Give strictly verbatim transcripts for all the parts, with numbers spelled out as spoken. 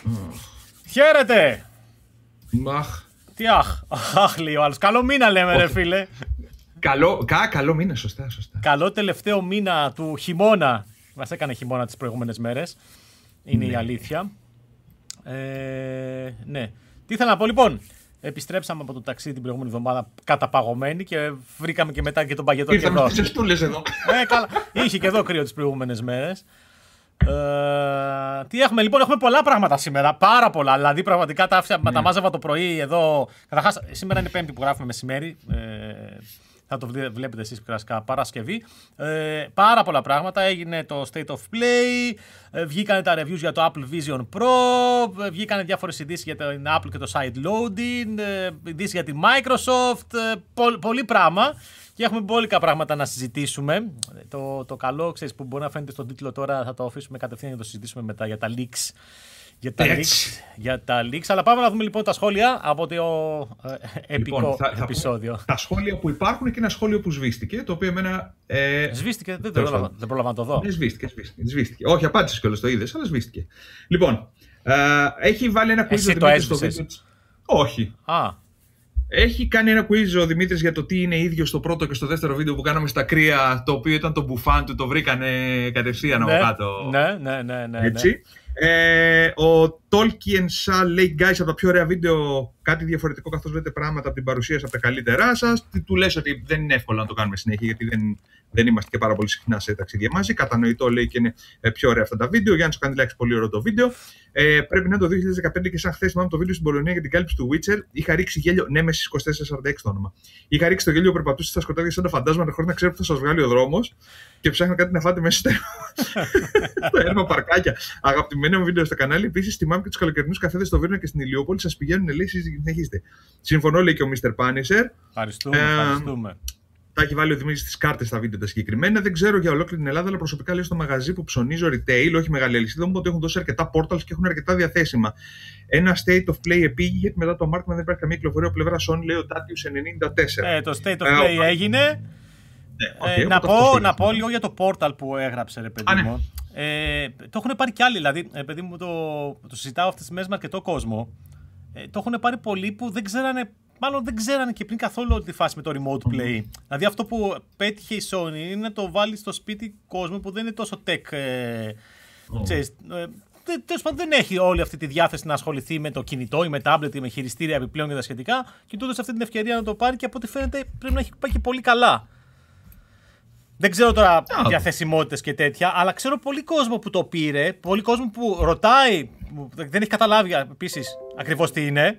Χαίρετε! Αχ. Τι αχ, αχ λέει ο άλλος. Καλό μήνα λέμε okay. ρε φίλε. Καλό, κα, καλό μήνα, σωστά, σωστά. Καλό τελευταίο μήνα του χειμώνα. Μας έκανε χειμώνα τις προηγούμενες μέρες. Είναι ναι. η αλήθεια. Ε, ναι. Τι ήθελα να πω λοιπόν. Επιστρέψαμε από το ταξίδι την προηγούμενη εβδομάδα καταπαγωμένοι και βρήκαμε και μετά και τον παγετό και εδώ. εδώ. ε, καλά. Είχε και εδώ κρύο τις προηγούμενες μέρες. Ε, τι έχουμε λοιπόν, έχουμε πολλά πράγματα σήμερα. Πάρα πολλά. Δηλαδή, πραγματικά τα, ναι. τα μάζευα το πρωί εδώ. Καταρχάς, σήμερα είναι Πέμπτη που γράφουμε μεσημέρι. Ε, θα το βλέπετε εσείς κλασικά Παρασκευή. Ε, πάρα πολλά πράγματα. Έγινε το State of Play. Ε, βγήκανε τα reviews για το Apple Vision Pro. Ε, βγήκανε διάφορες ειδήσεις για την Apple και το side loading. Ε, ειδήσεις για τη Microsoft. Ε, πο, πολύ πράγμα. Και έχουμε μπόλικα πράγματα να συζητήσουμε. Το, το καλό, ξέρεις, που μπορεί να φαίνεται στον τίτλο τώρα, θα το αφήσουμε κατευθείαν για να το συζητήσουμε μετά για τα leaks. Για τα, leaks, για τα leaks. Αλλά πάμε να δούμε λοιπόν τα σχόλια από το ε, επικό λοιπόν, θα, επεισόδιο. Θα τα σχόλια που υπάρχουν και ένα σχόλιο που σβήστηκε, το οποίο εμένα... Ε, σβήστηκε, δεν, πρόλαβα, δεν πρόλαβα να το δω. Ναι, σβήστηκε, σβήστηκε, σβήστηκε. Όχι, απάντησες κιόλας, το είδες, αλλά σβήστηκε. Λοιπόν, ε, έχει βάλει ένα quiz ο Δημήτρης στο βίντεο. Όχι. Α. Έχει κάνει ένα quiz ο Δημήτρης για το τι είναι ίδιο στο πρώτο και στο δεύτερο βίντεο που κάναμε στα κρύα, το οποίο ήταν το μπουφάν του, το βρήκανε κατευθείαν από ναι, κάτω. Ναι, ναι, ναι, ναι. Έτσι. Ναι. Ε, ο Tolkien Shah λέει guys, από τα πιο ωραία βίντεο κάτι διαφορετικό καθώς λέτε πράγματα από την παρουσίαση από τα καλύτερά σας. Τι του λες ότι δεν είναι εύκολο να το κάνουμε συνέχεια γιατί δεν, δεν είμαστε και πάρα πολύ συχνά σε ταξίδια μαζί. Κατανοητό λέει και είναι πιο ωραία αυτά τα βίντεο. Ο Γιάννης Καντιλάκης, πολύ ωραίο το βίντεο. Ε, πρέπει να είναι το δύο χιλιάδες δεκαπέντε και σαν χθες θυμάμαι το βίντεο στην Πολωνία για την κάλυψη του Witcher. Είχα ρίξει γέλιο. Ναι, Nemesis είκοσι τέσσερα σαράντα έξι το όνομα. Είχα ρίξει το γέλιο που περπατούσε στα σκοτάδια σαν τα φαντάσματα χωρίς να ξέρω που θα σας βγάλει ο δρόμος και ψάχνα κάτι να φάτε μέσα στο έρμα παρκάκια. Αγαπημένο μου βίντεο στο κανάλι. Επίσης, θυμάμαι και τους καλοκαιρινούς καφέδες στο Βίρνο και στην Ηλιούπολη. Σας πηγαίνουν, λέει, συνεχίστε. Συμφωνώ, λέει και ο μίστερ Punisher. Ευχαριστούμε. Ε, ευχαριστούμε. Τα έχει βάλει ο Δημήτρης στις κάρτες στα βίντεο τα συγκεκριμένα. Δεν ξέρω για ολόκληρη την Ελλάδα, αλλά προσωπικά λέω στο μαγαζί που ψωνίζω retail, όχι μεγάλη αλυσίδα μου, ότι έχουν δώσει αρκετά portals και έχουν αρκετά διαθέσιμα. Ένα State of Play επήγει, γιατί μετά το μάρκετμα δεν υπάρχει καμία κυκλοφορία από πλευρά Sony, λέει ο Τάτιους ενενήντα τέσσερα. Ε, το State of Play ε, έγινε. Ναι, okay, ε, να, πω, να πω λίγο για το portal που έγραψε, ρε παιδί μου. Ναι. Ε, το έχουν πάρει κι άλλοι, δηλαδή, ε, παιδί μου, το, το συζητάω αυτές τις μέρες με αρκετό κόσμο. Ε, το έχουν πάρει πολλοί που δεν ξέρανε. Μάλλον δεν ξέρανε και πριν καθόλου τη φάση με το remote play. Mm. Δηλαδή αυτό που πέτυχε η Sony είναι να το βάλει στο σπίτι κόσμου που δεν είναι τόσο tech. Ε, mm. ξέρεις, ε, τέλος πάντων δεν έχει όλη αυτή τη διάθεση να ασχοληθεί με το κινητό ή με tablet ή με χειριστήρια επιπλέον και τα σχετικά. Και του έδωσε αυτή την ευκαιρία να το πάρει και από ό,τι φαίνεται πρέπει να έχει πάει και πολύ καλά. Δεν ξέρω τώρα oh. διαθεσιμότητες και τέτοια, αλλά ξέρω πολύ κόσμο που το πήρε, πολύ κόσμο που ρωτάει, που δεν έχει καταλάβει επίσης ακριβώς τι είναι.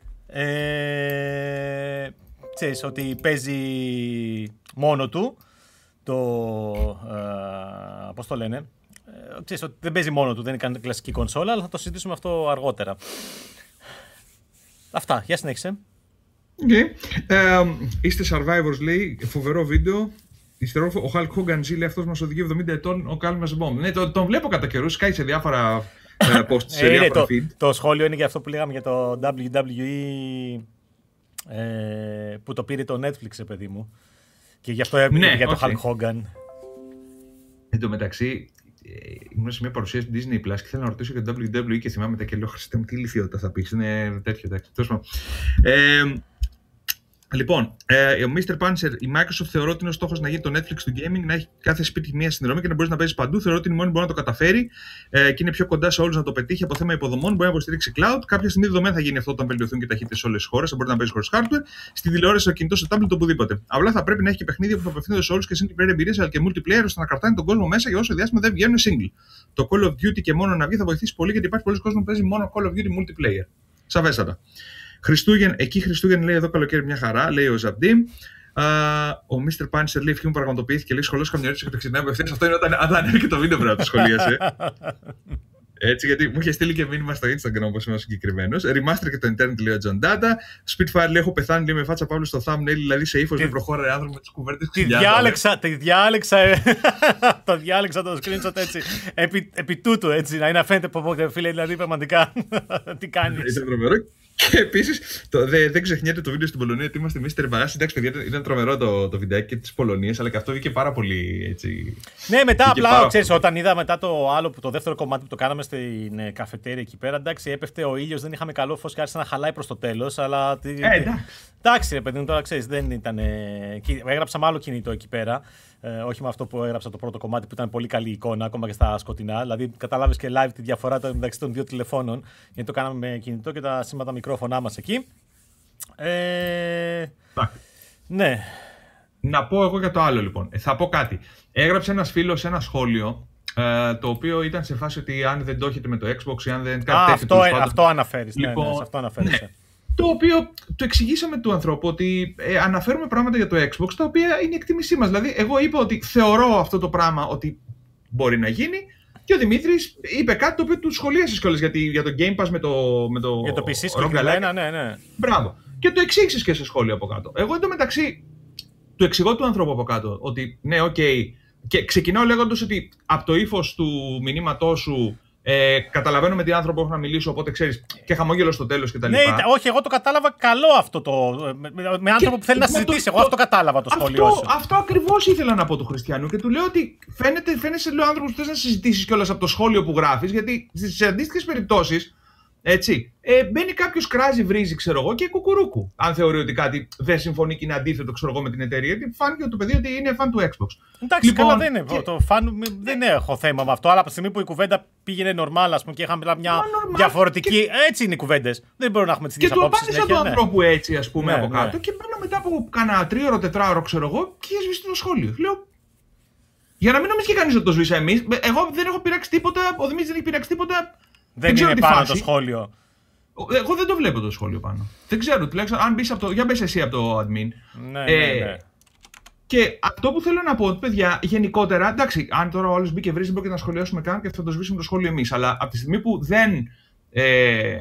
Ε, ξέρεις ότι παίζει μόνο του το ε, πώς το λένε ε, ξέρεις ότι δεν παίζει μόνο του, δεν είναι καν κλασική κονσόλα, αλλά θα το συζητήσουμε αυτό αργότερα. Αυτά, για συνέχισε. Okay. Ε, είστε Survivors, λέει, φοβερό βίντεο. Ο Hulk Hogan ζει, λέει, αυτός μας οδηγεί εβδομήντα ετών, ο Calmas Bomb. Ναι, τον, τον βλέπω κατά καιρούς, σκάει σε διάφορα post, σε διάφορα το, feed. Το σχόλιο είναι για αυτό που λέγαμε για το ντάμπλιου ντάμπλιου ι ε, που το πήρε το Netflix, παιδί μου. Και γι' αυτό έπαιρνε ναι, για το okay. Hulk Hogan. Εν τω μεταξύ, ήμουν σε μια παρουσίαση του Disney Plus και θέλω να ρωτήσω για το ντάμπλιου ντάμπλιου ι και θυμάμαι τα και λέω, Χριστέ μου, τι ηλικιότητα θα πεις, είναι τέτοιο, εντάξει. Ε, Λοιπόν, ε, ο μίστερ Punisher, η Microsoft θεωρώ ότι είναι ο στόχος να γίνει το Netflix του gaming, να έχει κάθε σπίτι μία συνδρομή και να μπορεί να παίζει παντού. Θεωρώ ότι η μόνη μπορεί να το καταφέρει ε, και είναι πιο κοντά σε όλους να το πετύχει από θέμα υποδομών. Μπορεί να υποστηρίξει cloud. Κάποια στιγμή δεδομένα θα γίνει αυτό όταν βελτιωθούν και ταχύτητες σε όλες τις χώρες. Θα μπορεί να παίζει χωρίς hardware, στη τηλεόραση, στο κινητό, στο tablet, οπουδήποτε. Απλά θα πρέπει να έχει και παιχνίδια που θα απευθύνονται σε όλους και single player εμπειρίες, αλλά και multiplayer ώστε να κρατάνε τον κόσμο μέσα για όσο διάστημα δεν βγαίνουν single. Το Call of Duty και μόνο να βγει θα βοηθήσει πολύ γιατί υπάρχει πολλοί κόσμο που παίζει μόνο Call of Duty multiplayer. Σαφέστατα. Χριστούγεν, εκεί Χριστούγεννα λέει εδώ καλοκαίρι μια χαρά, λέει ο Ζαμπντίμ. Uh, ο μίστερ Punisher λέει ευχή μου πραγματοποιήθηκε, λέει σχολείο καμιά και το ξεκινάει απευθείας. Αυτό είναι όταν, όταν ανέβηκε το βίντεο πρέπει να το σχολίασε. Έτσι, γιατί μου είχε στείλει και μήνυμα στο Instagram όπως είμαι συγκεκριμένος. Remaster και το Internet λέει ο John Data. Spitfire λέει έχω πεθάνει λέει, με φάτσα Παύλου στο thumbnail, δηλαδή σε ύφος με προχώρησε άνθρωπο με τις κουβέρτες τη διάλεξα, τη διάλεξα, το διάλεξα το screenshot έτσι, επί, επί τούτου έτσι, να είναι να φαίνεται από φίλε, δηλαδή πραγματικά τι κάνεις. Και επίσης, δεν δε ξεχνιέται το βίντεο στην Πολωνία ότι είμαστε εμείς τερμπαγάσι. Εντάξει, παιδιά, ήταν τρομερό το, το βιντεάκι της Πολωνίας, αλλά και αυτό βγήκε πάρα πολύ έτσι. Ναι, μετά απλά, ξέρεις, όταν είδα μετά το άλλο, το δεύτερο κομμάτι που το κάναμε στην ε, καφετέρια εκεί πέρα, εντάξει, έπεφτε ο ήλιος, δεν είχαμε καλό φως και άρχισε να χαλάει προς το τέλος, αλλά. Ε, εντάξει. Εντάξει, ρε παιδί μου, τώρα ξέρεις, δεν ήταν. Ε, έγραψα με άλλο κινητό εκεί πέρα. Ε, όχι με αυτό που έγραψα το πρώτο κομμάτι που ήταν πολύ καλή εικόνα, ακόμα και στα σκοτεινά. Δηλαδή, καταλάβεις και live τη διαφορά μεταξύ των δύο τηλεφώνων, γιατί το κάναμε με κινητό και τα σήματα μικρόφωνά μας εκεί. Ε, ναι. Να πω εγώ για το άλλο λοιπόν. Ε, θα πω κάτι. Έγραψε ένας φίλος ένα σχόλιο, ε, το οποίο ήταν σε φάση ότι αν δεν το έχετε με το Xbox ή αν δεν κάτι Α, αυτό, ε, αυτό αναφέρεις. Λοιπόν, ναι, ναι, αυτό αναφέρεις. Ναι. Το οποίο το εξηγήσαμε του ανθρώπου ότι ε, αναφέρουμε πράγματα για το Xbox τα οποία είναι η εκτίμησή μας. Δηλαδή, εγώ είπα ότι θεωρώ αυτό το πράγμα ότι μπορεί να γίνει και ο Δημήτρης είπε κάτι το οποίο του σχολίασες κιόλας για, για το Game Pass με το. Με το για το πι σι συγκεκριμένα, ναι, ναι. Μπράβο. Και το εξήγησες και σε σχόλιο από κάτω. Εγώ εντωμεταξύ του εξηγώ του ανθρώπου από κάτω ότι ναι, οκ. Okay, και ξεκινάω λέγοντας ότι από το ύφος του μηνύματός σου. Ε, καταλαβαίνω με τι άνθρωπο έχω να μιλήσω, οπότε ξέρεις και χαμόγελο στο τέλος κτλ. Ναι, όχι, εγώ το κατάλαβα καλό αυτό το. Με, με άνθρωπο που θέλει να συζητήσει. Το, εγώ αυτό κατάλαβα το σχόλιο αυτό, σου. Αυτό ακριβώς ήθελα να πω του Χριστιανού και του λέω ότι φαίνεται, φαίνεσαι λέω άνθρωπος που θες να συζητήσεις κιόλας από το σχόλιο που γράφεις, γιατί στις αντίστοιχες περιπτώσεις. Έτσι. Ε, μπαίνει κάποιος, κράζει, βρίζει, ξέρω εγώ, και κουκουρούκου. Αν θεωρεί ότι κάτι δεν συμφωνεί και είναι αντίθετο, ξέρω εγώ, με την εταιρεία, γιατί φάνηκε το παιδί ότι είναι φαν του Xbox. Εντάξει, λοιπόν, καλά δεν είναι. Και... Το φαν, δεν έχω θέμα με αυτό. Αλλά από τη στιγμή που η κουβέντα πήγαινε νορμάλ, ας πούμε, και είχαμε μια normal, διαφορετική. Και... Έτσι είναι οι κουβέντες. Δεν μπορούμε να έχουμε τις ίδιες απόψεις. Και του απάντησα του ανθρώπου έτσι, ας πούμε, ναι, από κάτω. Ναι. Και μπαίνω μετά από κάνα τρίωρο, τετράωρο, ξέρω εγώ, και είχε σβήσει το σχόλιο. Λέω. Για να μην νομίζει και κανείς ότι το σβήσα εμείς, εγώ δεν έχω πειράξει τίποτα, ο Δημήτρης δεν έχει πειράξει τίποτα. Δεν, δεν είναι πάνω φάση. Το σχόλιο. Εγώ δεν το βλέπω το σχόλιο πάνω. Δεν ξέρω, τουλάχιστον αν μπεις από το. Για μπες εσύ από το admin. Ναι, ε, ναι, ναι. Και αυτό που θέλω να πω, παιδιά, γενικότερα, εντάξει, αν τώρα ο άλλος μπει και βρει, δεν πρόκειται να σχολιάσουμε καν και θα το σβήσουμε το σχόλιο εμείς. Αλλά από τη στιγμή που δεν ε,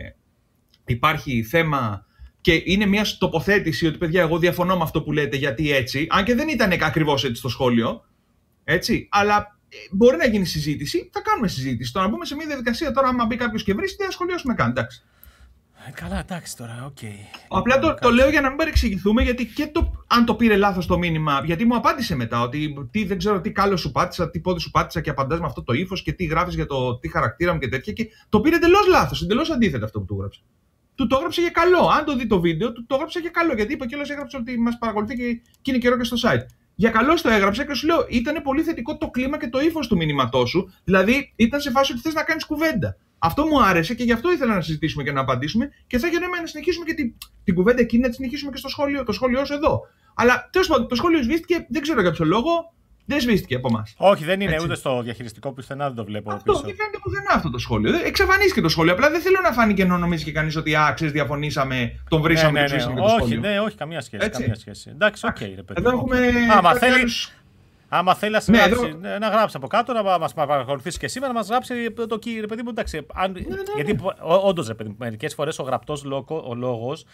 υπάρχει θέμα και είναι μια τοποθέτηση ότι, παιδιά, εγώ διαφωνώ με αυτό που λέτε, γιατί έτσι, αν και δεν ήταν ακριβώς έτσι το σχόλιο, έτσι, αλλά. Μπορεί να γίνει συζήτηση, θα κάνουμε συζήτηση. Τώρα να μπούμε σε μια διαδικασία τώρα, άμα μπει κάποιος και βρει, δεν θα σχολιάσουμε καν. Εντάξει. Ε, καλά, εντάξει τώρα, οκ. Okay. Απλά το, το λέω για να μην παρεξηγηθούμε, γιατί και το, αν το πήρε λάθος το μήνυμα, γιατί μου απάντησε μετά ότι τι, δεν ξέρω τι κάλο σου πάτησα, τι πόδι σου πάτησα και απαντάς με αυτό το ύφος και τι γράφεις για το τι χαρακτήρα μου και τέτοια. Και το πήρε εντελώς λάθος, εντελώς αντίθετα αυτό που του έγραψε. Του το έγραψε για καλό. Αν το δει το βίντεο, του το έγραψε για καλό. Γιατί είπε κιόλας έγραψε ότι μας παρακολουθεί και, και είναι καιρό και στο site. Για καλό το έγραψε και σου λέω: ήταν πολύ θετικό το κλίμα και το ύφος του μηνύματός σου. Δηλαδή, ήταν σε φάση ότι θες να κάνεις κουβέντα. Αυτό μου άρεσε και γι' αυτό ήθελα να συζητήσουμε και να απαντήσουμε. Και θα έγινε να συνεχίσουμε και την, την κουβέντα εκείνη, να τη συνεχίσουμε και στο σχόλιο, το σχόλιο σου εδώ. Αλλά τέλος πάντων, το σχόλιο σβήστηκε, δεν ξέρω για ποιο λόγο. Δεν σβήστηκε από εμάς. Όχι, δεν είναι. Έτσι. Ούτε στο διαχειριστικό πουθενά δεν το βλέπω. Αυτό πίσω. δεν φαίνεται πουθενά αυτό το σχόλιο. Εξαφανίστηκε το σχόλιο. Απλά δεν θέλω να φάνει και να νομίζει και κανείς ότι α, ξέρεις, διαφωνήσαμε, τον βρήσαμε ναι, ναι, και ναι, ψήσαμε ναι. το όχι, σχόλιο. Ναι, όχι, καμία σχέση. Καμία σχέση. Εντάξει, οκ, okay, ρε παιδί. Εδώ έχουμε. Άμα θέλει, άλλους... άμα θέλει να, ναι, γράψει, εδώ... να γράψει από κάτω, να μας παρακολουθήσει και σήμερα, να μας γράψει το κύριο, ρε παιδί μου. Εντάξει, αν... ναι, ναι, ναι. Γιατί όντως, ρε παιδί μου, μερικές φορές ο γραπτός ο λόγος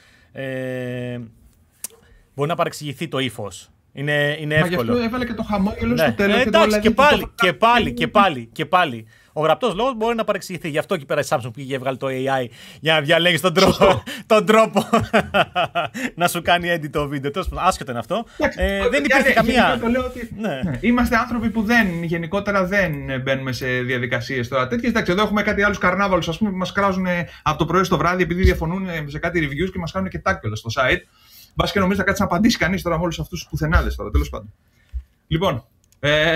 ε, μπορεί να παρεξηγηθεί το ύφος. Είναι, είναι εύκολο. Μα γι' αυτό έβαλε και το χαμόγελο ναι. στο τέλος. Ε, εντάξει, και, και, πάλι, το... και πάλι, και πάλι, και πάλι. Ο γραπτός λόγος μπορεί να παρεξηγηθεί. Γι' αυτό εκεί πέρα η Samsung πήγε έβγαλε το έι άι για να διαλέγει τον τρόπο, τον τρόπο να σου κάνει edit το βίντεο. Τέλος πάντων, άσχετο είναι αυτό. Ε, δεν υπήρχε καμία. Το λέω ότι ναι. Είμαστε άνθρωποι που δεν, γενικότερα δεν μπαίνουμε σε διαδικασίες τώρα τέτοιες. Εντάξει, εδώ έχουμε κάτι άλλους καρνάβαλους, ας πούμε, που μας κράζουν από το πρωί στο βράδυ επειδή διαφωνούν σε κάτι reviews και μας κάνουν και tag στο site. Μπας και νομίζω θα κάτσει να απαντήσει κανείς τώρα με όλους αυτούς τους πουθενάδες τώρα, τέλος πάντων. Λοιπόν, ε...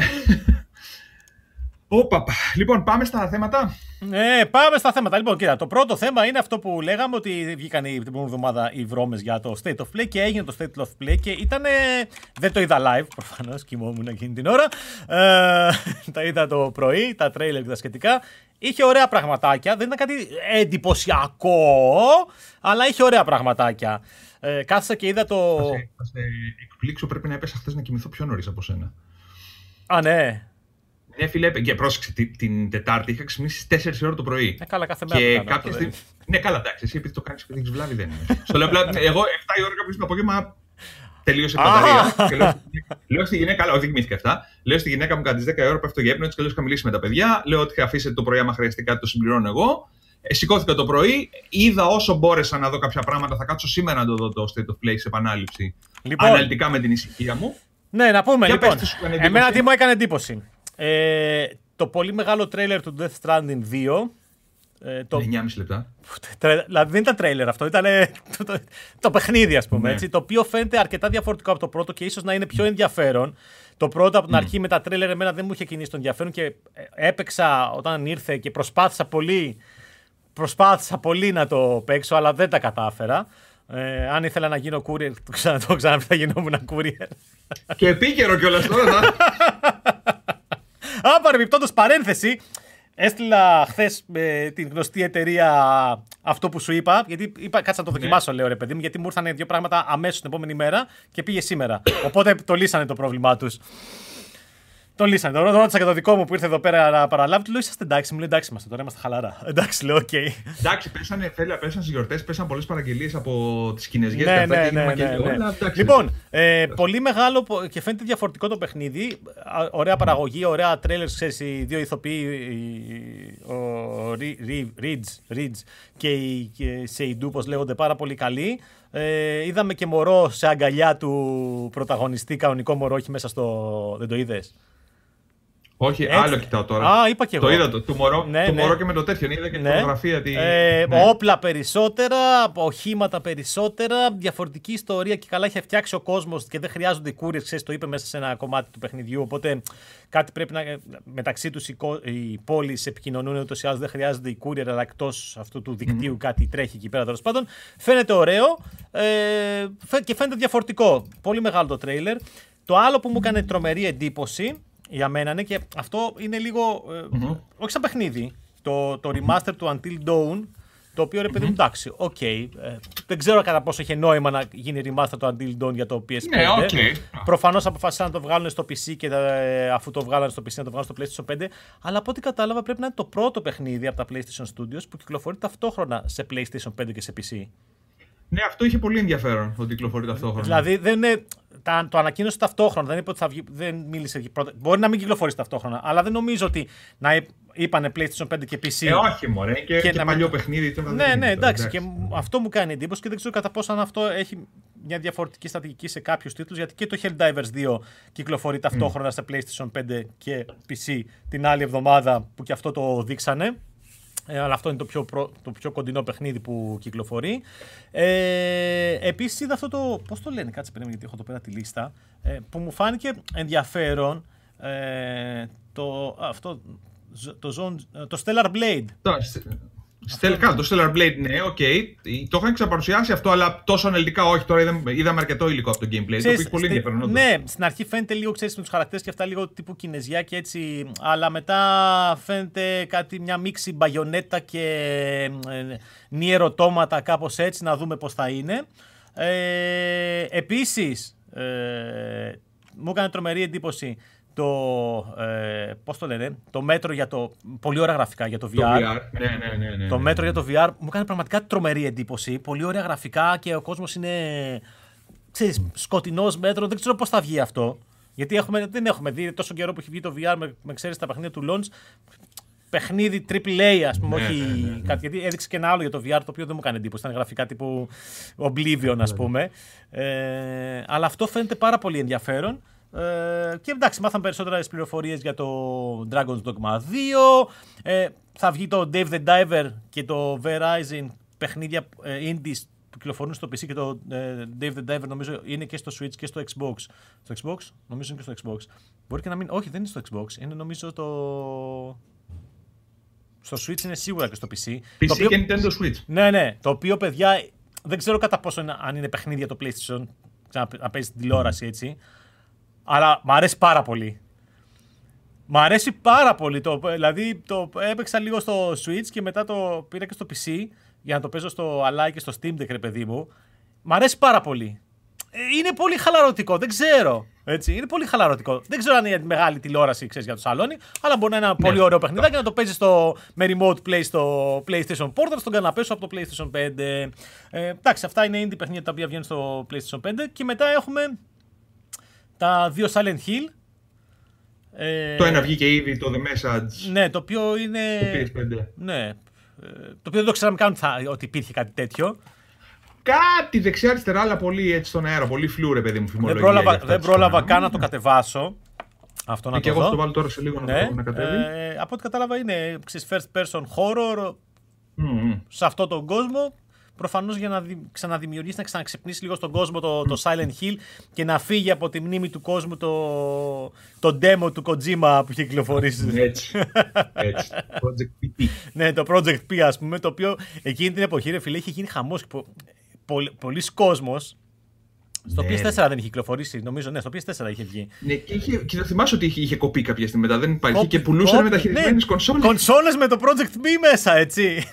Οπαπα. Λοιπόν, πάμε στα θέματα. Ναι, πάμε στα θέματα. Λοιπόν, κοίτα, το πρώτο θέμα είναι αυτό που λέγαμε ότι βγήκαν την προηγούμενη εβδομάδα οι βρώμες για το State of Play και έγινε το State of Play και ήταν. Δεν το είδα live, προφανώς, κοιμόμουν εκείνη την ώρα. Ε, τα είδα το πρωί, τα τρέιλερ και τα σχετικά. Είχε ωραία πραγματάκια. Δεν ήταν κάτι εντυπωσιακό, αλλά είχε ωραία πραγματάκια. Ε, κάθισα και είδα το. Θα σε, θα σε εκπλήξω, πρέπει να έπεσα χθες να κοιμηθώ πιο νωρίς από σένα. Α, ναι. Ναι, φίλε, και πρόσεξε την, την Τετάρτη είχα ξυπνήσει στις τέσσερις ώρα το πρωί. Ε, καλά, κάθε μέρα. Και κάνω, κάποια στιγμή. Ναι, καλά, εντάξει, εσύ επειδή το κάνεις και δεν έχεις βλάβει, δεν είναι. Στο λέω απλά, εγώ εφτά η ώρα κάποιο το απόγευμα τελείωσε η μπαταρία. Και λέω, λέω στη γυναίκα, καλά, όχι, δεν κοιμήθηκα εφτά. Λέω στη γυναίκα μου κατά τις δέκα η ώρα πέφτω για ύπνο, έτσι κι αλλιώς είχα μιλήσει με τα παιδιά. Λέω ότι είχα αφήσει το πρωί, άμα χρειαστεί κάτι το συμπληρώνω εγώ. Ε, σηκώθηκα το πρωί, είδα όσο μπόρεσα να δω κάποια πράγματα. Θα κάτσω σήμερα να το δω το State of Play σε επανάληψη. Λοιπόν, αναλυτικά με την ησυχία μου. Ναι, να πούμε Για λοιπόν. πες, Εμένα τι μου έκανε εντύπωση. Ε, το πολύ μεγάλο τρέιλερ του Death Stranding δύο. Ε, το... εννιά και μισή λεπτά. Δηλαδή δεν ήταν τρέιλερ αυτό, ήταν το, το, το παιχνίδι, ας πούμε. Ναι. Έτσι, το οποίο φαίνεται αρκετά διαφορετικό από το πρώτο και ίσως να είναι πιο ενδιαφέρον. Το πρώτο από την mm. αρχή με τα τρέιλερ εμένα δεν μου είχε κινήσει τον ενδιαφέρον και έπαιξα όταν ήρθε και προσπάθησα πολύ, προσπάθησα πολύ να το παίξω, αλλά δεν τα κατάφερα. Ε, αν ήθελα να γίνω courier, το ξανά το ξανά θα γινόμουν courier. Και επίκαιρο κιόλας τώρα. Α, παρεμπιπτόντως, παρένθεση. Έστειλα χθες με την γνωστή εταιρεία αυτό που σου είπα, γιατί είπα, κάτσα να το δοκιμάσω, ναι. λέω ρε παιδί μου, γιατί μου ήρθαν δύο πράγματα αμέσως την επόμενη μέρα και πήγε σήμερα. Οπότε το λύσανε το πρόβλημά τους. Το λύσανε. Το ρώτησα και το δικό μου που ήρθε εδώ πέρα να παραλάβει. Του λέω: Είσαστε εντάξει, μου λέει εντάξει, είμαστε τώρα, είμαστε χαλαρά. Εντάξει, λέω: Οκ. Okay. Εντάξει, πέσανε, φέλια, πέσανε στις γιορτές, πέσανε πολλές παραγγελίες από τις Κινέζιες. Ναι, ναι, ναι, ναι, ναι, ναι. Αλλά, λοιπόν, ε, πολύ μεγάλο και φαίνεται διαφορετικό το παιχνίδι. Ωραία παραγωγή, ωραία τρέλερ, ξέρεις, οι δύο ηθοποιοί, ο Ridge και η Σεϊντού, όπως λέγονται, πάρα πολύ καλοί. Ε, είδαμε και μωρό σε αγκαλιά του πρωταγωνιστή, κανονικό μωρό, όχι μέσα στο. Δεν το είδες? Όχι, έτσι. Άλλο κοιτάω τώρα. Α, είπα και εγώ. Το είδα το. Του μωρό, ναι, του ναι. μωρό και με το τέτοιο. Είδα και ναι. τη φωτογραφία. Τη... Ε, ναι. Όπλα περισσότερα, οχήματα περισσότερα, διαφορετική ιστορία και καλά έχει φτιάξει ο κόσμος και δεν χρειάζονται οι couriers. Ξέρεις, το είπε μέσα σε ένα κομμάτι του παιχνιδιού. Οπότε κάτι πρέπει να. Μεταξύ τους οι, οι πόλεις επικοινωνούν ούτως ή άλλως. Δεν χρειάζονται οι courier, αλλά εκτός αυτού του δικτύου mm-hmm. κάτι τρέχει εκεί πέρα τέλος πάντων. Φαίνεται ωραίο ε, και φαίνεται διαφορετικό. Πολύ μεγάλο το τρέιλερ. Το άλλο που μου έκανε τρομερή εντύπωση. Για μένα είναι και αυτό είναι λίγο. Ε, mm-hmm. Όχι σαν παιχνίδι. Το, το remaster του Until Dawn. Το οποίο ρε παιδί μου, εντάξει, οκ. Okay, ε, δεν ξέρω κατά πόσο είχε νόημα να γίνει remaster το Until Dawn για το πι ες φάιβ. Ναι, okay. Προφανώς αποφάσισαν να το βγάλουν στο πι σι και ε, αφού το βγάλουν στο πι σι να το βγάλουν στο PlayStation πέντε. Αλλά από ό,τι κατάλαβα πρέπει να είναι το πρώτο παιχνίδι από τα PlayStation Studios που κυκλοφορεί ταυτόχρονα σε PlayStation πέντε και σε πι σι. Ναι, αυτό είχε πολύ ενδιαφέρον ότι κυκλοφορεί ταυτόχρονα. Δηλαδή δεν είναι. Το ανακοίνωσε ταυτόχρονα. Δεν είπε ότι θα βγει. Δεν μίλησε πρώτα. Μπορεί να μην κυκλοφορήσει ταυτόχρονα. Αλλά δεν νομίζω ότι να είπανε PlayStation πέντε και πι σι. Ε, όχι, μωρέ. Και, και, και παλιό μην... παιχνίδι. Ναι, ναι, ναι, εντάξει. Και αυτό μου κάνει εντύπωση και δεν ξέρω κατά πόσο αν αυτό έχει μια διαφορετική στρατηγική σε κάποιους τίτλους. Γιατί και το Helldivers δύο κυκλοφορεί ταυτόχρονα mm. στα PlayStation πέντε και πι σι την άλλη εβδομάδα που και αυτό το δείξανε. Ε, αλλά αυτό είναι το πιο, προ, το πιο κοντινό παιχνίδι που κυκλοφορεί. Ε, επίσης είδα αυτό το. Πώς το λένε, κάτσε περίμενε γιατί έχω εδώ πέρα τη λίστα. Ε, που μου φάνηκε ενδιαφέρον. Ε, το, αυτό, το, zone, το Stellar Blade. Στελικά, το Stellar Blade, ναι, οκ. Okay. Το είχαν ξαπαρουσιάσει αυτό, αλλά τόσο αναλυτικά όχι. Τώρα είδαμε, είδαμε αρκετό υλικό από το gameplay. Ξέρεις, το οποίο πολύ ενδιαφέρον. Ναι, στην αρχή φαίνεται λίγο, ξέρεις, με τους χαρακτήρες και αυτά λίγο τύπου κινεζιά και έτσι. Αλλά μετά φαίνεται κάτι, μια μίξη μπαγιονέτα και ε, νιερωτώματα, κάπως έτσι, να δούμε πώς θα είναι. Ε, επίσης, ε, μου έκανε τρομερή εντύπωση. Το, ε, πώς το λένε, το μέτρο για το. Πολύ ωραία γραφικά για το βι αρ. Το βι αρ. Ναι, ναι, ναι, ναι, το ναι, μέτρο ναι. για το βι αρ μου έκανε πραγματικά τρομερή εντύπωση. Πολύ ωραία γραφικά και ο κόσμος είναι. Ξέρεις, σκοτεινός μέτρο. Δεν ξέρω πώς θα βγει αυτό. Γιατί έχουμε, δεν έχουμε δει τόσο καιρό που έχει βγει το βι αρ με, με ξέρεις τα παιχνίδια του launch. Παιχνίδι τριπλ έι, ας πούμε, ναι, όχι ναι, ναι, ναι. κάτι. Γιατί έδειξε και ένα άλλο για το βι αρ το οποίο δεν μου έκανε εντύπωση. Ήταν γραφικά τύπου Oblivion, ας πούμε. ε, αλλά αυτό φαίνεται πάρα πολύ ενδιαφέρον. Ε, και εντάξει, μάθαμε περισσότερες πληροφορίες για το Dragon's Dogma δύο. Ε, θα βγει το Dave the Diver και το Verizon παιχνίδια ε, indies που κυκλοφορούν στο πι σι και το ε, Dave the Diver νομίζω είναι και στο Switch και στο Xbox. Στο Xbox? Νομίζω είναι και στο Xbox. Μπορεί και να μην. Όχι, δεν είναι στο Xbox. Είναι νομίζω το. Στο Switch είναι σίγουρα και στο πι σι. πι σι το οποίο... και Nintendo Switch. Ναι, ναι. Το οποίο, παιδιά, δεν ξέρω κατά πόσο είναι, αν είναι παιχνίδια το PlayStation. Να παίζει την τηλεόραση έτσι. Αλλά μ' αρέσει πάρα πολύ. Μ' αρέσει πάρα πολύ. Το, δηλαδή το έπαιξα λίγο στο Switch και μετά το πήρα και στο πι σι για να το παίζω στο Ally και στο Steam Deck, ρε παιδί μου. Μ' αρέσει πάρα πολύ. Είναι πολύ χαλαρωτικό, δεν ξέρω. Έτσι, είναι πολύ χαλαρωτικό. Δεν ξέρω αν είναι μεγάλη τηλεόραση, ξέρεις, για το σαλόνι, αλλά μπορεί να είναι ένα ναι. πολύ ωραίο παιχνιδάκι και να το παίζεις στο, με remote play στο PlayStation Portal, στον καναπέ σου από το PlayStation πέντε. Ε, εντάξει, αυτά είναι indie παιχνίδια τα οποία βγαίνουν στο PlayStation πέντε και μετά έχουμε τα δύο Silent Hill. Ε, το ένα βγήκε ήδη, το The Message. Ναι, το οποίο είναι. Το πι ες φάιβ. Ναι. το οποίο δεν το ξέραμε καν ότι υπήρχε κάτι τέτοιο. Κάτι δεξιά-αριστερά, αλλά πολύ έτσι στον αέρα. Πολύ φλούρε, παιδί μου, φημολογία. Δεν πρόλαβα, δεν πρόλαβα καν να το κατεβάσω. Αυτό να και το εγώ δω. θα το βάλω τώρα σε λίγο ναι. να κατέβει. Ε, από ό,τι κατάλαβα είναι ξέρεις, first person horror Mm-hmm. σε αυτόν τον κόσμο. Προφανώς για να δι... ξαναδημιουργήσει, να ξαναξυπνήσει λίγο στον κόσμο το, το Silent Hill και να φύγει από τη μνήμη του κόσμου το, το demo του Kojima που είχε κυκλοφορήσει. Έτσι. Έτσι. Project πι τι. Ναι, το Project P, ας πούμε, το οποίο εκείνη την εποχή, ρε φίλε, είχε γίνει χαμός. Πο... Πο... Πολλοί κόσμος. Στο ναι, πι ες φορ δεν είχε κυκλοφορήσει, νομίζω. Ναι, στο πι ες φορ είχε βγει. Ναι, και, είχε, και θα θυμάσαι ότι είχε, είχε κοπεί κάποια στιγμή μετά. Δεν υπάρχει. Κοπ, και πουλούσαν κοπ, μεταχειρισμένες ναι, κονσόλες. Κονσόλες με το Project B μέσα, έτσι.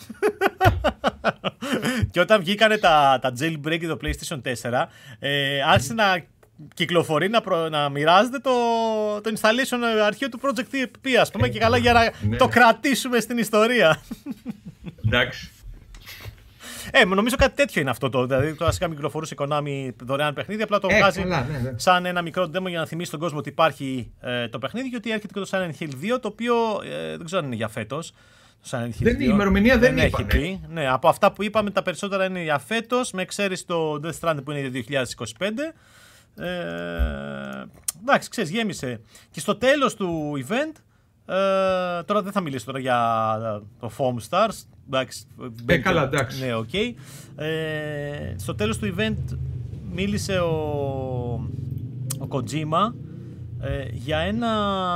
Και όταν βγήκανε τα, τα jailbreak και το PlayStation τέσσερα, ε, άρχισε να κυκλοφορεί, να, προ, να μοιράζεται το, το installation αρχείο του Project P, ας πούμε, ε, και καλά για να ναι. το κρατήσουμε στην ιστορία. Εντάξει. Ε, νομίζω κάτι τέτοιο είναι αυτό το. Δηλαδή, το βασικά κυκλοφορούσε η Konami δωρεάν παιχνίδι, απλά το ε, βγάζει καλά, ναι, ναι. σαν ένα μικρό demo για να θυμίσει τον κόσμο ότι υπάρχει ε, το παιχνίδι και ότι έρχεται και το Silent Hill δύο, το οποίο ε, δεν ξέρω αν είναι για φέτος. Δεν, η ημερομηνία δεν, δεν έχει πει. Ναι, από αυτά που είπαμε, τα περισσότερα είναι για φέτος, με εξαίρεση το Death Stranding που είναι για δύο χιλιάδες είκοσι πέντε. Ε, εντάξει, ξέρεις, γέμισε. Και στο τέλος του event, ε, τώρα δεν θα μιλήσω τώρα για το Foam Stars. Εντάξει, ε, καλά, εντάξει. Ναι, οκ. Okay. Ε, στο τέλος του event μίλησε ο, ο Kojima ε, για ένα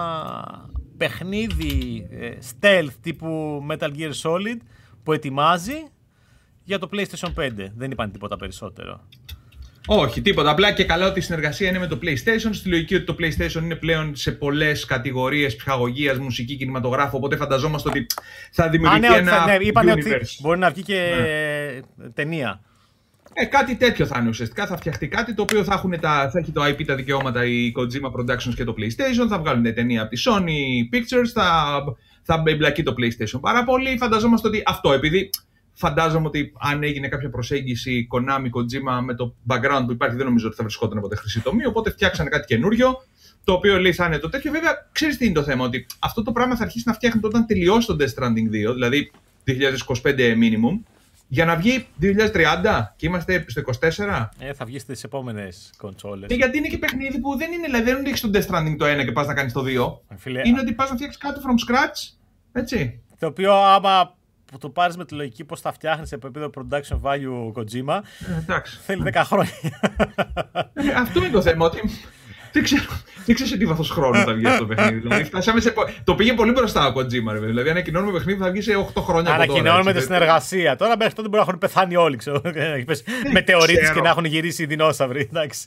παιχνίδι ε, stealth τύπου Metal Gear Solid που ετοιμάζει για το PlayStation πέντε. Δεν είπαν τίποτα περισσότερο. Όχι, τίποτα. Απλά και καλά ότι η συνεργασία είναι με το PlayStation. Στη λογική ότι το PlayStation είναι πλέον σε πολλές κατηγορίες ψυχαγωγίας, μουσική, κινηματογράφο. Οπότε φανταζόμαστε ότι θα δημιουργηθεί Α, ναι, ένα. Ναι, είπανε universe. Ότι μπορεί να βγει και ναι. ταινία. Ε, κάτι τέτοιο θα είναι ουσιαστικά. Θα φτιαχτεί κάτι το οποίο θα, έχουν τα, θα έχει το άι πι, τα δικαιώματα, η Kojima Productions και το PlayStation. Θα βγάλουν ταινία από τη Sony Pictures. Θα, θα εμπλακεί το PlayStation πάρα πολύ. Φανταζόμαστε ότι αυτό, επειδή φαντάζομαι ότι αν έγινε κάποια προσέγγιση Konami Kojima με το background που υπάρχει, δεν νομίζω ότι θα βρισκόταν ποτέ χρυσή τομή. Οπότε φτιάξανε κάτι καινούριο, το οποίο λέει θα είναι το τέτοιο. Βέβαια, ξέρεις τι είναι το θέμα, ότι αυτό το πράγμα θα αρχίσει να φτιάχνεται όταν τελειώσει το Death Stranding δύο, δηλαδή δύο χιλιάδες είκοσι πέντε minimum. Για να βγει δύο χιλιάδες τριάντα και είμαστε στο είκοσι τέσσερα. Ε, θα βγει στις επόμενες κονσόλες. Και γιατί είναι και παιχνίδι που δεν είναι, δηλαδή δεν είναι ότι έχεις το Death Stranding το ένα και πας να κάνεις το δύο. Φίλε, είναι ότι πας να φτιάξεις κάτι from scratch. Έτσι. Το οποίο άμα το πάρεις με τη λογική πώς θα φτιάχνεις σε επίπεδο production value Kojima, ε, εντάξει. θέλει δέκα χρόνια. Ε, αυτό είναι το θέμα, ότι δεν ξέρω, δεν ξέρω σε τι βάθος χρόνου θα βγει αυτό το παιχνίδι. Δηλαδή, φτάσαμε σε... Το πήγε πολύ μπροστά ο Kojima. Δηλαδή, ανακοινώνουμε παιχνίδι θα βγει σε οκτώ χρόνια. Ανακοινώνουμε τη συνεργασία. Τώρα μέχρι τότε μπορεί να έχουν πεθάνει όλοι. Μετεωρίτες και να έχουν γυρίσει οι δεινόσαυροι.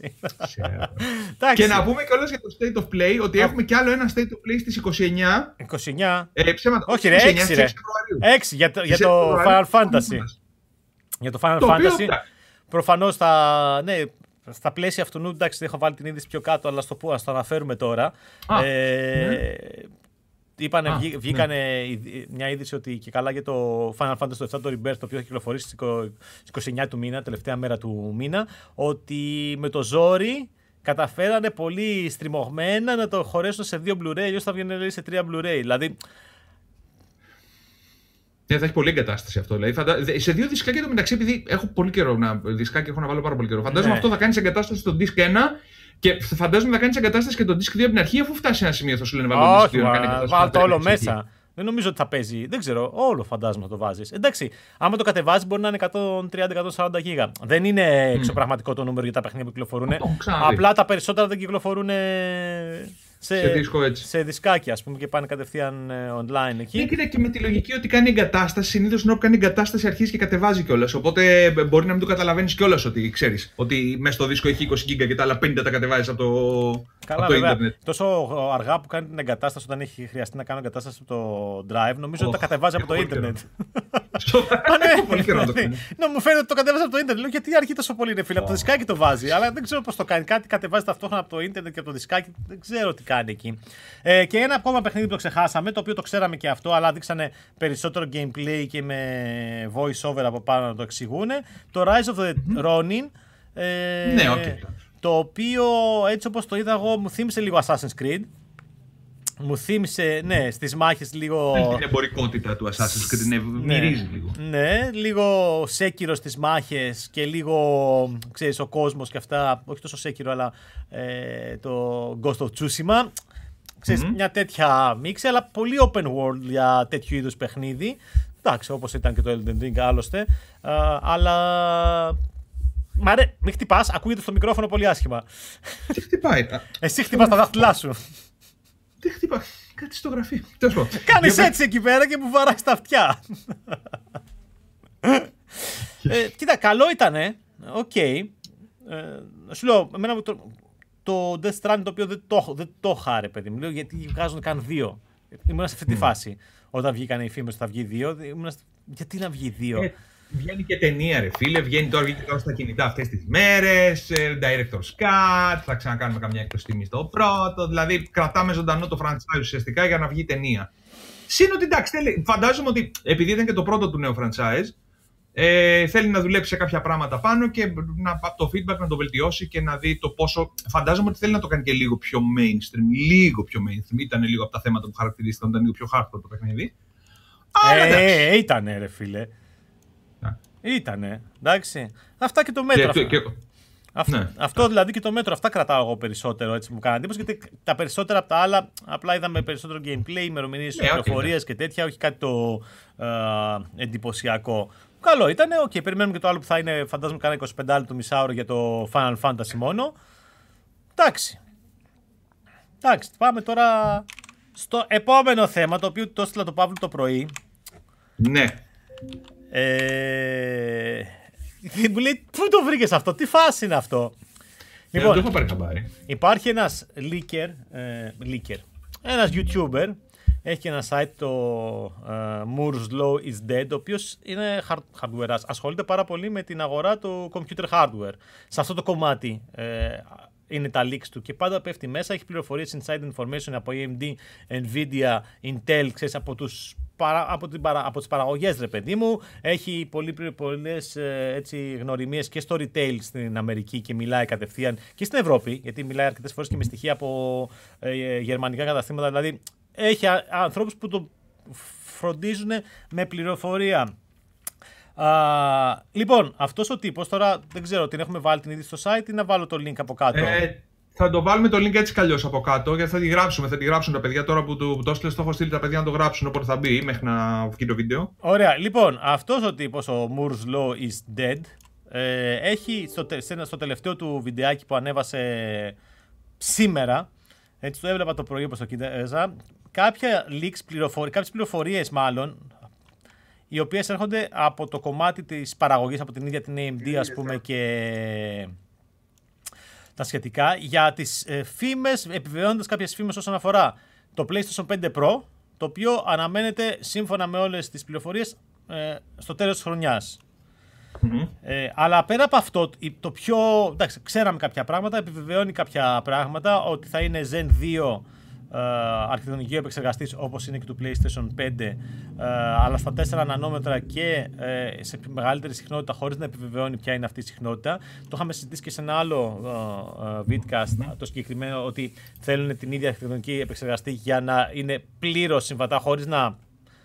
Και να πούμε κιόλας για το State of Play ότι έχουμε κι άλλο ένα State of Play στις είκοσι εννιά. είκοσι εννιά. Ε, ψέματα. Όχι, ρε, έξι, ρε. έξι για το, για το Final Fantasy. Για το Final Fantasy. Προφανώς θα. Ναι, στα πλαίσια αυτού, εντάξει, δεν έχω βάλει την είδηση πιο κάτω, αλλά στο που ας το αναφέρουμε τώρα. Α, ε, ναι. Είπανε, Α, βγήκανε ναι. μια είδηση ότι και καλά για το Final Fantasy το επτά το Rebirth, το οποίο έχει κυκλοφορήσει στις είκοσι εννιά του μήνα, τελευταία μέρα του μήνα, ότι με το ζόρι καταφέρανε πολύ στριμωγμένα να το χωρέσουν σε δύο Blu-ray, αλλιώς θα βγαίνει σε τρία Blu-ray. Δηλαδή, ναι, θα έχει πολλή εγκατάσταση αυτό. Δηλαδή, φαντα... Σε δύο δισκάκια το μεταξύ, επειδή έχω πολύ καιρό να. Δισκάκια έχω να βάλω πάρα πολύ καιρό. Φαντάζομαι ναι. αυτό θα κάνει εγκατάσταση στο disc ένα και φαντάζομαι θα κάνει εγκατάσταση και το disc δύο από την αρχή, αφού φτάσει σε ένα σημείο θα σου λένε βάλω το disc δύο να κάνει εγκατάσταση. Βάλω το όλο μέσα. Δεν νομίζω ότι θα παίζει. Δεν ξέρω. Όλο φαντάζομαι θα το βάζει. Εντάξει, άμα το κατεβάζει μπορεί να είναι εκατόν τριάντα με εκατόν σαράντα γίγα. Δεν είναι mm. εξωπραγματικό το νούμερο για τα παιχνίδια που κυκλοφορούν. Απλά τα περισσότερα δεν κυκλοφορούν. Σε, σε, δίσκο, έτσι. σε δισκάκι, ας πούμε, και πάνε κατευθείαν online εκεί. Ναι, και, και με τη λογική ότι κάνει εγκατάσταση. Συνήθως ενώ κάνει εγκατάσταση αρχίζει και κατεβάζει κιόλας. Οπότε μπορεί να μην το καταλαβαίνεις κιόλας ότι ξέρεις. Ότι μέσα στο δίσκο έχει είκοσι γίγα και τα άλλα πενήντα τα κατεβάζεις από το, Καλά, από το βέβαια, ίντερνετ. Τόσο αργά που κάνει την εγκατάσταση όταν έχει χρειαστεί να κάνω εγκατάσταση από το drive, νομίζω oh, ότι τα κατεβάζει από το ίντερνετ. Πολύ καιρό να το κάνει. Ναι, μου φαίνεται ότι το κατεβάζει από το ίντερνετ. Λέω γιατί αρχίζει τόσο πολύ, ρε φίλε. Από το δισκάκι το βάζει. Αλλά δεν ξέρω πώς το κάνει. Κάτι κατεβάζει ταυτόχρονα από το ίντερνετ και από το δισκάκι. Δεν ξέρω τι κάνει εκεί. Ε, και ένα ακόμα παιχνίδι που το ξεχάσαμε, το οποίο το ξέραμε και αυτό, αλλά δείξανε περισσότερο gameplay και με voice over από πάνω να το εξηγούν. Το Rise of the Ronin. Ε, ναι, okay. Το οποίο έτσι όπως το είδα εγώ μου θύμισε λίγο Assassin's Creed. Μου θύμισε, ναι, στις μάχες λίγο... Την εμπορικότητα του Assassin's και την ευ... ναι, μυρίζει λίγο. Ναι, λίγο Sekiro στις μάχες και λίγο, ξέρεις, ο κόσμος και αυτά, όχι τόσο Sekiro, αλλά ε, το Ghost of Tsushima. Ξέρεις, mm-hmm. μια τέτοια μίξη, αλλά πολύ open world για τέτοιου είδους παιχνίδι. Εντάξει, όπως ήταν και το Elden Ring άλλωστε. Α, αλλά... Μα ρε, μην χτυπάς, ακούγεται στο μικρόφωνο πολύ άσχημα. Τι χτυπάει. Εσύ χτυπάς τα δάχτυλά σου. Τι χτυπάει, κάτι στο γραφείο. Κάνεις έτσι εκεί πέρα και μου βαράς τα αυτιά. ε, κοίτα, καλό ήτανε. Οκ. Okay. Ε, σου λέω, εμένα το, το Death Stranding το οποίο δεν το, δεν το χάρε, παιδί μου. Λέω, γιατί βγάζουν καν δύο. Ήμουν σε αυτή τη mm. φάση. Όταν βγήκαν οι φήμες ότι θα βγει δύο. Ήμουν, γιατί να βγει δύο. Ε, βγαίνει και ταινία, ρε φίλε. Βγαίνει τώρα, βγήκε τώρα στα κινητά αυτές τις μέρες. Director's Cut. Θα ξανακάνουμε καμιά έκπτωση τιμή στο πρώτο. Δηλαδή, κρατάμε ζωντανό το franchise ουσιαστικά για να βγει ταινία. Συν ότι εντάξει, φαντάζομαι ότι επειδή ήταν και το πρώτο του νέου franchise, ε, θέλει να δουλέψει σε κάποια πράγματα πάνω και να, το feedback να το βελτιώσει και να δει το πόσο. Φαντάζομαι ότι θέλει να το κάνει και λίγο πιο mainstream. Λίγο πιο mainstream. Ήταν λίγο από τα θέματα που χαρακτηρίστηκαν, ήταν λίγο πιο hardcore το παιχνίδι. Ε, ε, ήτανε, ρε φίλε. Να. Ήτανε. Εντάξει. Αυτά και το μέτρο. Και, και, αυτό, ναι, αυτό ναι. δηλαδή και το μέτρο. Αυτά κρατάω εγώ περισσότερο. Έτσι μου κάνει εντύπωση. Γιατί τα περισσότερα από τα άλλα απλά είδαμε περισσότερο gameplay, ημερομηνίες, ναι, πληροφορίες okay, και τέτοια. Όχι κάτι το uh, εντυπωσιακό. Καλό ήταν. Οκ, okay, περιμένουμε και το άλλο που θα είναι, φαντάζομαι, κάνα είκοσι πέντε λεπτό μισάωρο για το Final Fantasy μόνο. Εντάξει. Εντάξει, πάμε τώρα στο επόμενο θέμα, το οποίο το έστειλα το Παύλο το πρωί. Ναι. Ε... Μου λέει, πού το βρήκες αυτό, τι φάση είναι αυτό. Ε, λοιπόν, το έχω πάρει χαμπάρι. Υπάρχει ένας leaker, ε, leaker, ένας YouTuber, έχει και ένα site, το uh, Moore's Law is Dead, ο οποίος είναι hardware, ασχολείται πάρα πολύ με την αγορά του computer hardware. Σε αυτό το κομμάτι ε, είναι τα leaks του και πάντα πέφτει μέσα, έχει πληροφορίες inside information από έι εμ ντι, Nvidia, Intel, ξέρεις, από τους από, την, από τις παραγωγές, ρε παιδί μου. Έχει πολύ, πολλές έτσι, γνωριμίες και στο retail στην Αμερική και μιλάει κατευθείαν και στην Ευρώπη, γιατί μιλάει αρκετές φορές και με στοιχεία από ε, γερμανικά καταστήματα. Δηλαδή έχει α, ανθρώπους που το φροντίζουν με πληροφορία. Α, λοιπόν, αυτός ο τύπος τώρα δεν ξέρω, την έχουμε βάλει την ήδη στο site ή να βάλω το link από κάτω. Ε, Θα το βάλουμε το link έτσι κι αλλιώς από κάτω, γιατί θα τη γράψουμε. Θα τη γράψουν τα παιδιά τώρα που το, που το έστειλες, το έχω στείλει τα παιδιά να το γράψουν όποτε θα μπει μέχρι να βγει το βίντεο. Ωραία. Λοιπόν, αυτός ο τύπος, ο Moore's Law is Dead, ε, έχει στο, στο τελευταίο του βιντεάκι που ανέβασε σήμερα, έτσι το έβλεπα το πρωί όπως το κοίταζα, κάποια leaks πληροφορίες, κάποιες πληροφορίες μάλλον, οι οποίες έρχονται από το κομμάτι της παραγωγής, από την ίδια την έι εμ ντι, ας πούμε, και τα σχετικά, για τις ε, φήμες, επιβεβαιώνοντας κάποιες φήμες όσον αφορά το PlayStation πέντε Pro, το οποίο αναμένεται σύμφωνα με όλες τις πληροφορίες ε, στο τέλος της χρονιάς. Mm-hmm. Ε, αλλά πέρα από αυτό, το πιο, εντάξει, ξέραμε κάποια πράγματα, επιβεβαιώνει κάποια πράγματα, ότι θα είναι Zen δύο ε, αρχιτεκτονική επεξεργαστής όπως είναι και του PlayStation πέντε, ε, αλλά στα τέσσερα νανόμετρα και ε, σε μεγαλύτερη συχνότητα, χωρίς να επιβεβαιώνει ποια είναι αυτή η συχνότητα. Το είχαμε συζητήσει και σε ένα άλλο ε, ε, vidcast, το συγκεκριμένο, ότι θέλουν την ίδια αρχιτεκτονική επεξεργαστή για να είναι πλήρως συμβατά, χωρίς να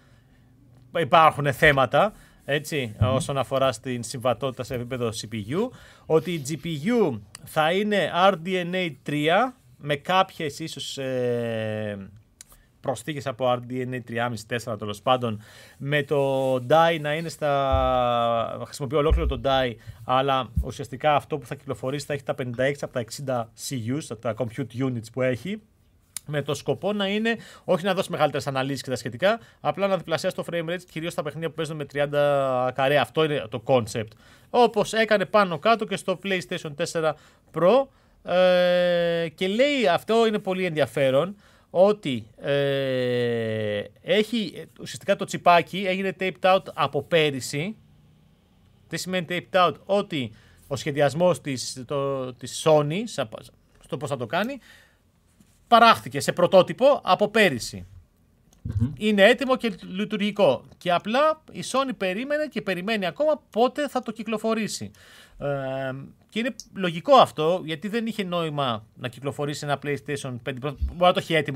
υπάρχουν θέματα, έτσι, mm-hmm. όσον αφορά στην συμβατότητα σε επίπεδο σι πι γιου, ότι η τζι πι γιου θα είναι αρ ντι εν έι τρία με κάποιες ίσως ε, προσθήκες από αρ ντι εν έι τρία κόμμα πέντε τέσσερα τέλος πάντων, με το ντι να είναι στα... χρησιμοποιεί ολόκληρο το ντι, αλλά ουσιαστικά αυτό που θα κυκλοφορήσει θα έχει τα πενήντα έξι από τα εξήντα σι γιους, τα compute units που έχει, με το σκοπό να είναι όχι να δώσει μεγαλύτερες αναλύσεις και τα σχετικά, απλά να διπλασιάσει το frame rate, κυρίως στα παιχνίδια που παίζουν με τριάντα καρέ. Αυτό είναι το concept. Όπως έκανε πάνω κάτω και στο PlayStation τέσσερα Pro. Ε, και λέει, αυτό είναι πολύ ενδιαφέρον, ότι ε, έχει ουσιαστικά το τσιπάκι έγινε taped out από πέρυσι. Τι σημαίνει taped out? Ότι ο σχεδιασμός της, το, της Sony, στο πώς θα το κάνει, παράχθηκε σε πρωτότυπο από πέρυσι. Mm-hmm. Είναι έτοιμο και λειτουργικό. Και απλά η Sony περίμενε και περιμένει ακόμα πότε θα το κυκλοφορήσει. Ε, και είναι λογικό αυτό, γιατί δεν είχε νόημα να κυκλοφορήσει ένα PlayStation πέντε. Μπορεί να το έχει έτοιμο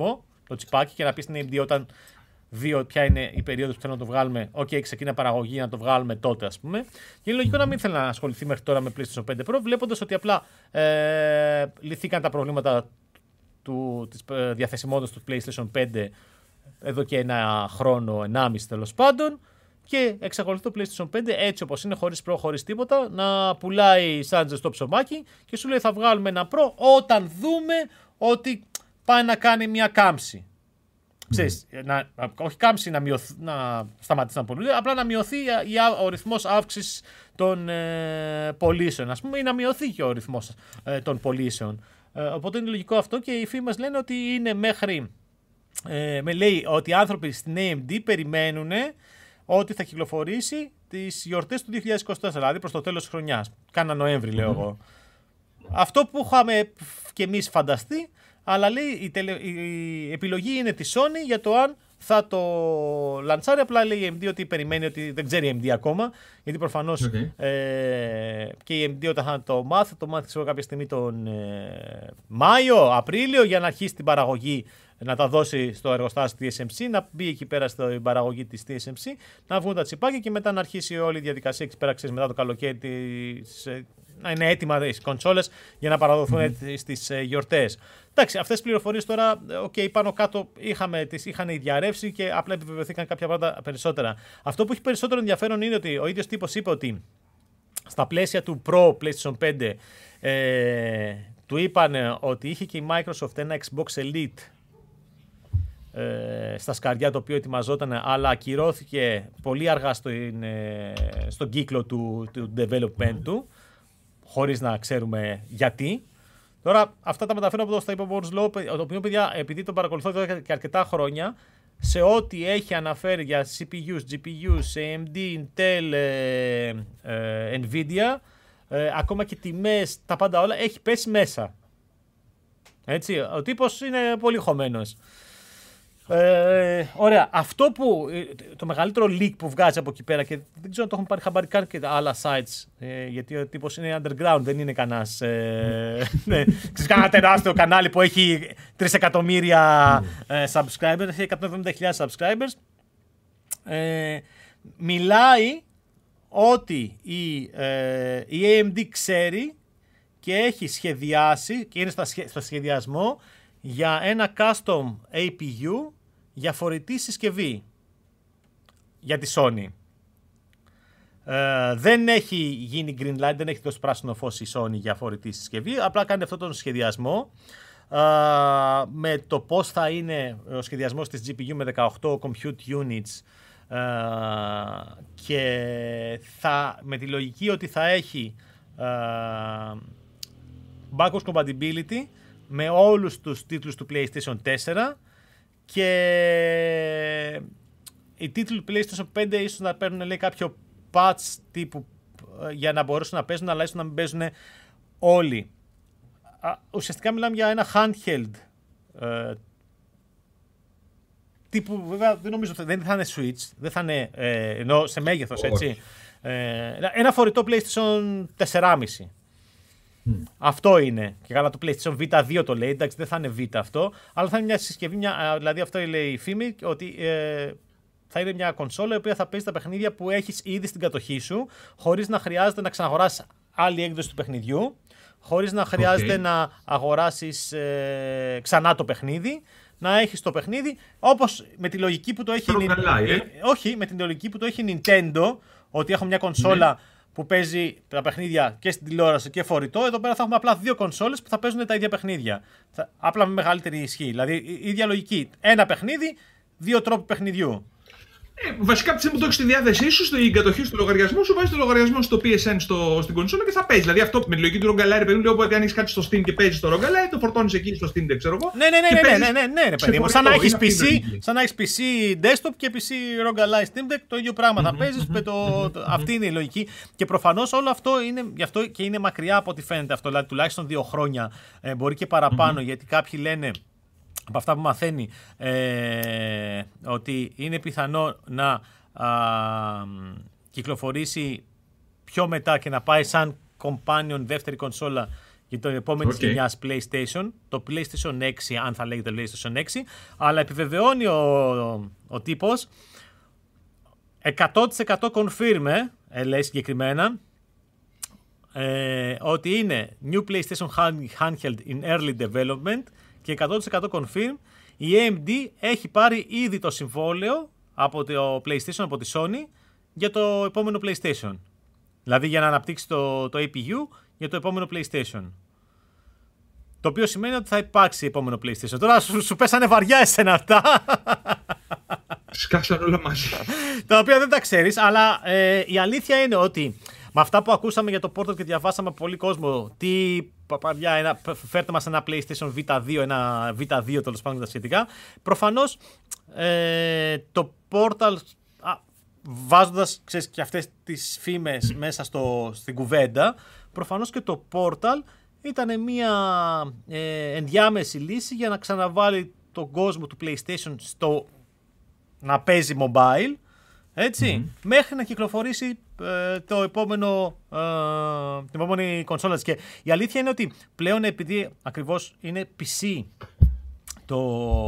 το τσιπάκι και να πει στην έι εμ ντι όταν δει ποια είναι η περίοδος που θέλουμε να το βγάλουμε. Οκ, okay, ξεκινά παραγωγή, να το βγάλουμε τότε, ας πούμε. Και είναι λογικό να μην θέλει να ασχοληθεί μέχρι τώρα με PlayStation πέντε Pro, βλέποντας ότι απλά ε, λυθήκαν τα προβλήματα του, της ε, διαθεσιμότητας του PlayStation πέντε εδώ και ένα χρόνο, ενάμιση τέλος πάντων. Και εξακολουθεί το PlayStation πέντε έτσι όπως είναι, χωρίς Pro, χωρίς τίποτα, να πουλάει σαν ζεστό ψωμάκι και σου λέει θα βγάλουμε ένα Pro όταν δούμε ότι πάει να κάνει μια κάμψη. Ξέρεις, να, όχι κάμψη να, μειωθ, να σταματήσει να πουλούνται, απλά να μειωθεί ο ρυθμός αύξησης των ε, πωλήσεων, ας πούμε, ή να μειωθεί και ο ρυθμός ε, των πωλήσεων. Ε, οπότε είναι λογικό αυτό και οι φήμες λένε ότι είναι μέχρι. Ε, με λέει ότι οι άνθρωποι στην έι εμ ντι περιμένουν ότι θα κυκλοφορήσει τις γιορτές του δύο χιλιάδες είκοσι τέσσερα, δηλαδή προς το τέλος της χρονιάς. Κάνα Νοέμβρη, λέω εγώ. Mm-hmm. Αυτό που είχαμε κι εμείς φανταστεί. Αλλά λέει η, τελε... η επιλογή είναι τη Sony για το αν θα το λαντσάρει. Απλά λέει η έι εμ ντι ότι περιμένει, ότι δεν ξέρει η έι εμ ντι ακόμα. Γιατί προφανώς okay. ε, και η έι εμ ντι όταν θα το μάθει, το μάθει κάποια στιγμή τον ε, Μάιο, Απρίλιο, για να αρχίσει την παραγωγή, να τα δώσει στο εργοστάσιο της τι ες εμ σι, να μπει εκεί πέρα στην παραγωγή της τι ες εμ σι, να βγουν τα τσιπάκια και μετά να αρχίσει όλη η διαδικασία εκεί πέρα, ξέρεις, μετά το καλοκαίρι της, να είναι έτοιμα οι κονσόλες για να παραδοθούν mm-hmm. στις ε, γιορτές. Εντάξει, αυτές τις πληροφορίες τώρα, okay, πάνω κάτω είχαμε, τις είχαν διαρρεύσει και απλά επιβεβαιωθήκαν κάποια πράγματα περισσότερα. Αυτό που έχει περισσότερο ενδιαφέρον είναι ότι ο ίδιος τύπος είπε ότι στα πλαίσια του Pro PlayStation πέντε ε, του είπαν ότι είχε και η Microsoft ένα Xbox Elite ε, στα σκαριά, το οποίο ετοιμαζόταν, αλλά ακυρώθηκε πολύ αργά στο, ε, στον κύκλο του, του development του, χωρίς να ξέρουμε γιατί. Τώρα, αυτά τα μεταφέρω από το στα είπα Law, το οποίο, παιδιά, επειδή τον παρακολουθώ εδώ και αρκετά χρόνια, σε ό,τι έχει αναφέρει για σι πι γιους, τζι πι γιους, έι εμ ντι, Intel, ε, ε, Nvidia, ε, ακόμα και τιμές, τα πάντα όλα, έχει πέσει μέσα. Έτσι, ο τύπος είναι πολύ χωμένος. Ε, ωραία, αυτό που, το μεγαλύτερο leak που βγάζει από εκεί πέρα, και δεν ξέρω αν το έχουν πάρει χαμπάρι καν και τα άλλα sites, ε, γιατί ο τύπος είναι underground, δεν είναι κανένας ε, ναι, ξέρεις, κανένα τεράστιο κανάλι που έχει τρία εκατομμύρια ε, subscribers, έχει εκατόν εβδομήντα χιλιάδες subscribers. Ε, μιλάει ότι η, ε, η έι εμ ντι ξέρει και έχει σχεδιάσει και είναι στα, στο σχεδιασμό για ένα custom έι πι γιου για φορητή συσκευή για τη Sony. Ε, δεν έχει γίνει green light, δεν έχει δώσει πράσινο φως η Sony για φορητή συσκευή, απλά κάνει αυτόν τον σχεδιασμό ε, με το πώς θα είναι ο σχεδιασμός της τζι πι γιου με δεκαοκτώ compute units ε, και θα, με τη λογική ότι θα έχει ε, backwards compatibility με όλους τους τίτλους του PlayStation τέσσερα, και οι τίτλοι του PlayStation πέντε ίσως να παίρνουν, λέει, κάποιο patch τύπου για να μπορέσουν να παίζουν, αλλά ίσως να μην παίζουν όλοι. Α, ουσιαστικά μιλάμε για ένα handheld ε, τύπου, βέβαια δεν νομίζω, δεν θα είναι Switch, δεν θα είναι, ε, ενώ σε μέγεθος, έτσι. Ε, ένα φορητό PlayStation τέσσερα κόμμα πέντε. Mm. Αυτό είναι. Και καλά, το PlayStation βι δύο το λέει. Εντάξει, δεν θα είναι Vita αυτό, αλλά θα είναι μια συσκευή. Μια, δηλαδή, αυτό λέει η φήμη, ότι ε, θα είναι μια κονσόλα η οποία θα παίζει τα παιχνίδια που έχεις ήδη στην κατοχή σου, χωρίς να χρειάζεται να ξαναγοράσεις άλλη έκδοση του παιχνιδιού, χωρίς να χρειάζεται okay. να αγοράσεις ε, ξανά το παιχνίδι. Να έχεις το παιχνίδι όπως με τη λογική που το έχει. Καλά, ε? Όχι, με την λογική που το έχει Nintendo, ότι έχω μια κονσόλα. Mm. που παίζει τα παιχνίδια και στην τηλεόραση και φορητό. Εδώ πέρα θα έχουμε απλά δύο κονσόλες που θα παίζουν τα ίδια παιχνίδια. Θα, απλά με μεγαλύτερη ισχύ. Δηλαδή η ίδια λογική. Ένα παιχνίδι, δύο τρόποι παιχνιδιού. Ε, βασικά από τη στιγμή που το έχεις στη διάθεσή σου, στην κατοχή του λογαριασμού σου, βάζεις το λογαριασμό στο πι ες εν στο, στην κονσόλα και θα παίζει. Δηλαδή αυτό με τη λογική του Rogalite, παιδί μου, λέω ότι αν έχεις κάτι στο Steam και παίζεις το Rogalite, το φορτώνεις εκεί στο Steam, δεν ξέρω εγώ. Ναι, ναι, ναι, ναι, ναι, ναι, ναι, ναι, παιδί μου. Σαν να έχεις πι σι, σαν να έχεις πι σι desktop και πι σι Rogalite Steam Deck, το ίδιο πράγμα θα παίζεις. Αυτή είναι η λογική. Και προφανώς όλο αυτό είναι, γι' αυτό και είναι μακριά από ό,τι φαίνεται αυτό. Δηλαδή τουλάχιστον δύο χρόνια, μπορεί και παραπάνω, γιατί κάποιοι λένε. Από αυτά που μαθαίνει, ε, ότι είναι πιθανό να α, κυκλοφορήσει πιο μετά και να πάει σαν companion δεύτερη κονσόλα για το επόμενο okay. γενιάς PlayStation, το PlayStation έξι, αν θα λέγεται PlayStation έξι, αλλά επιβεβαιώνει ο, ο, ο τύπος εκατό τοις εκατό confirm, ε, λέει συγκεκριμένα, ε, ότι είναι New PlayStation Handheld in Early Development και εκατό τοις εκατό confirm η έι εμ ντι έχει πάρει ήδη το συμβόλαιο από το PlayStation, από τη Sony, για το επόμενο PlayStation. Δηλαδή για να αναπτύξει το, το έι πι γιου για το επόμενο PlayStation. Το οποίο σημαίνει ότι θα υπάρξει επόμενο PlayStation. Τώρα σου, σου πέσανε βαριά εσένα αυτά. Σκάσαν όλα μαζί. Τα οποία δεν τα ξέρεις, αλλά ε, η αλήθεια είναι ότι με αυτά που ακούσαμε για το Portal και διαβάσαμε από πολύ κόσμο, τι παπαριά, ένα, φέρτε μας ένα PlayStation βι δύο, ένα βι δύο τέλος πάντων τα σχετικά, προφανώς ε, το Portal, α, βάζοντας, ξέρεις, και αυτές τις φήμες μέσα στο, στην κουβέντα, προφανώς και το Portal ήταν μια ε, ενδιάμεση λύση για να ξαναβάλει τον κόσμο του PlayStation στο να παίζει mobile, έτσι, mm-hmm. μέχρι να κυκλοφορήσει ε, το επόμενο, ε, την επόμενη κονσόλα της. Και η αλήθεια είναι ότι πλέον, επειδή ακριβώς είναι πι σι το,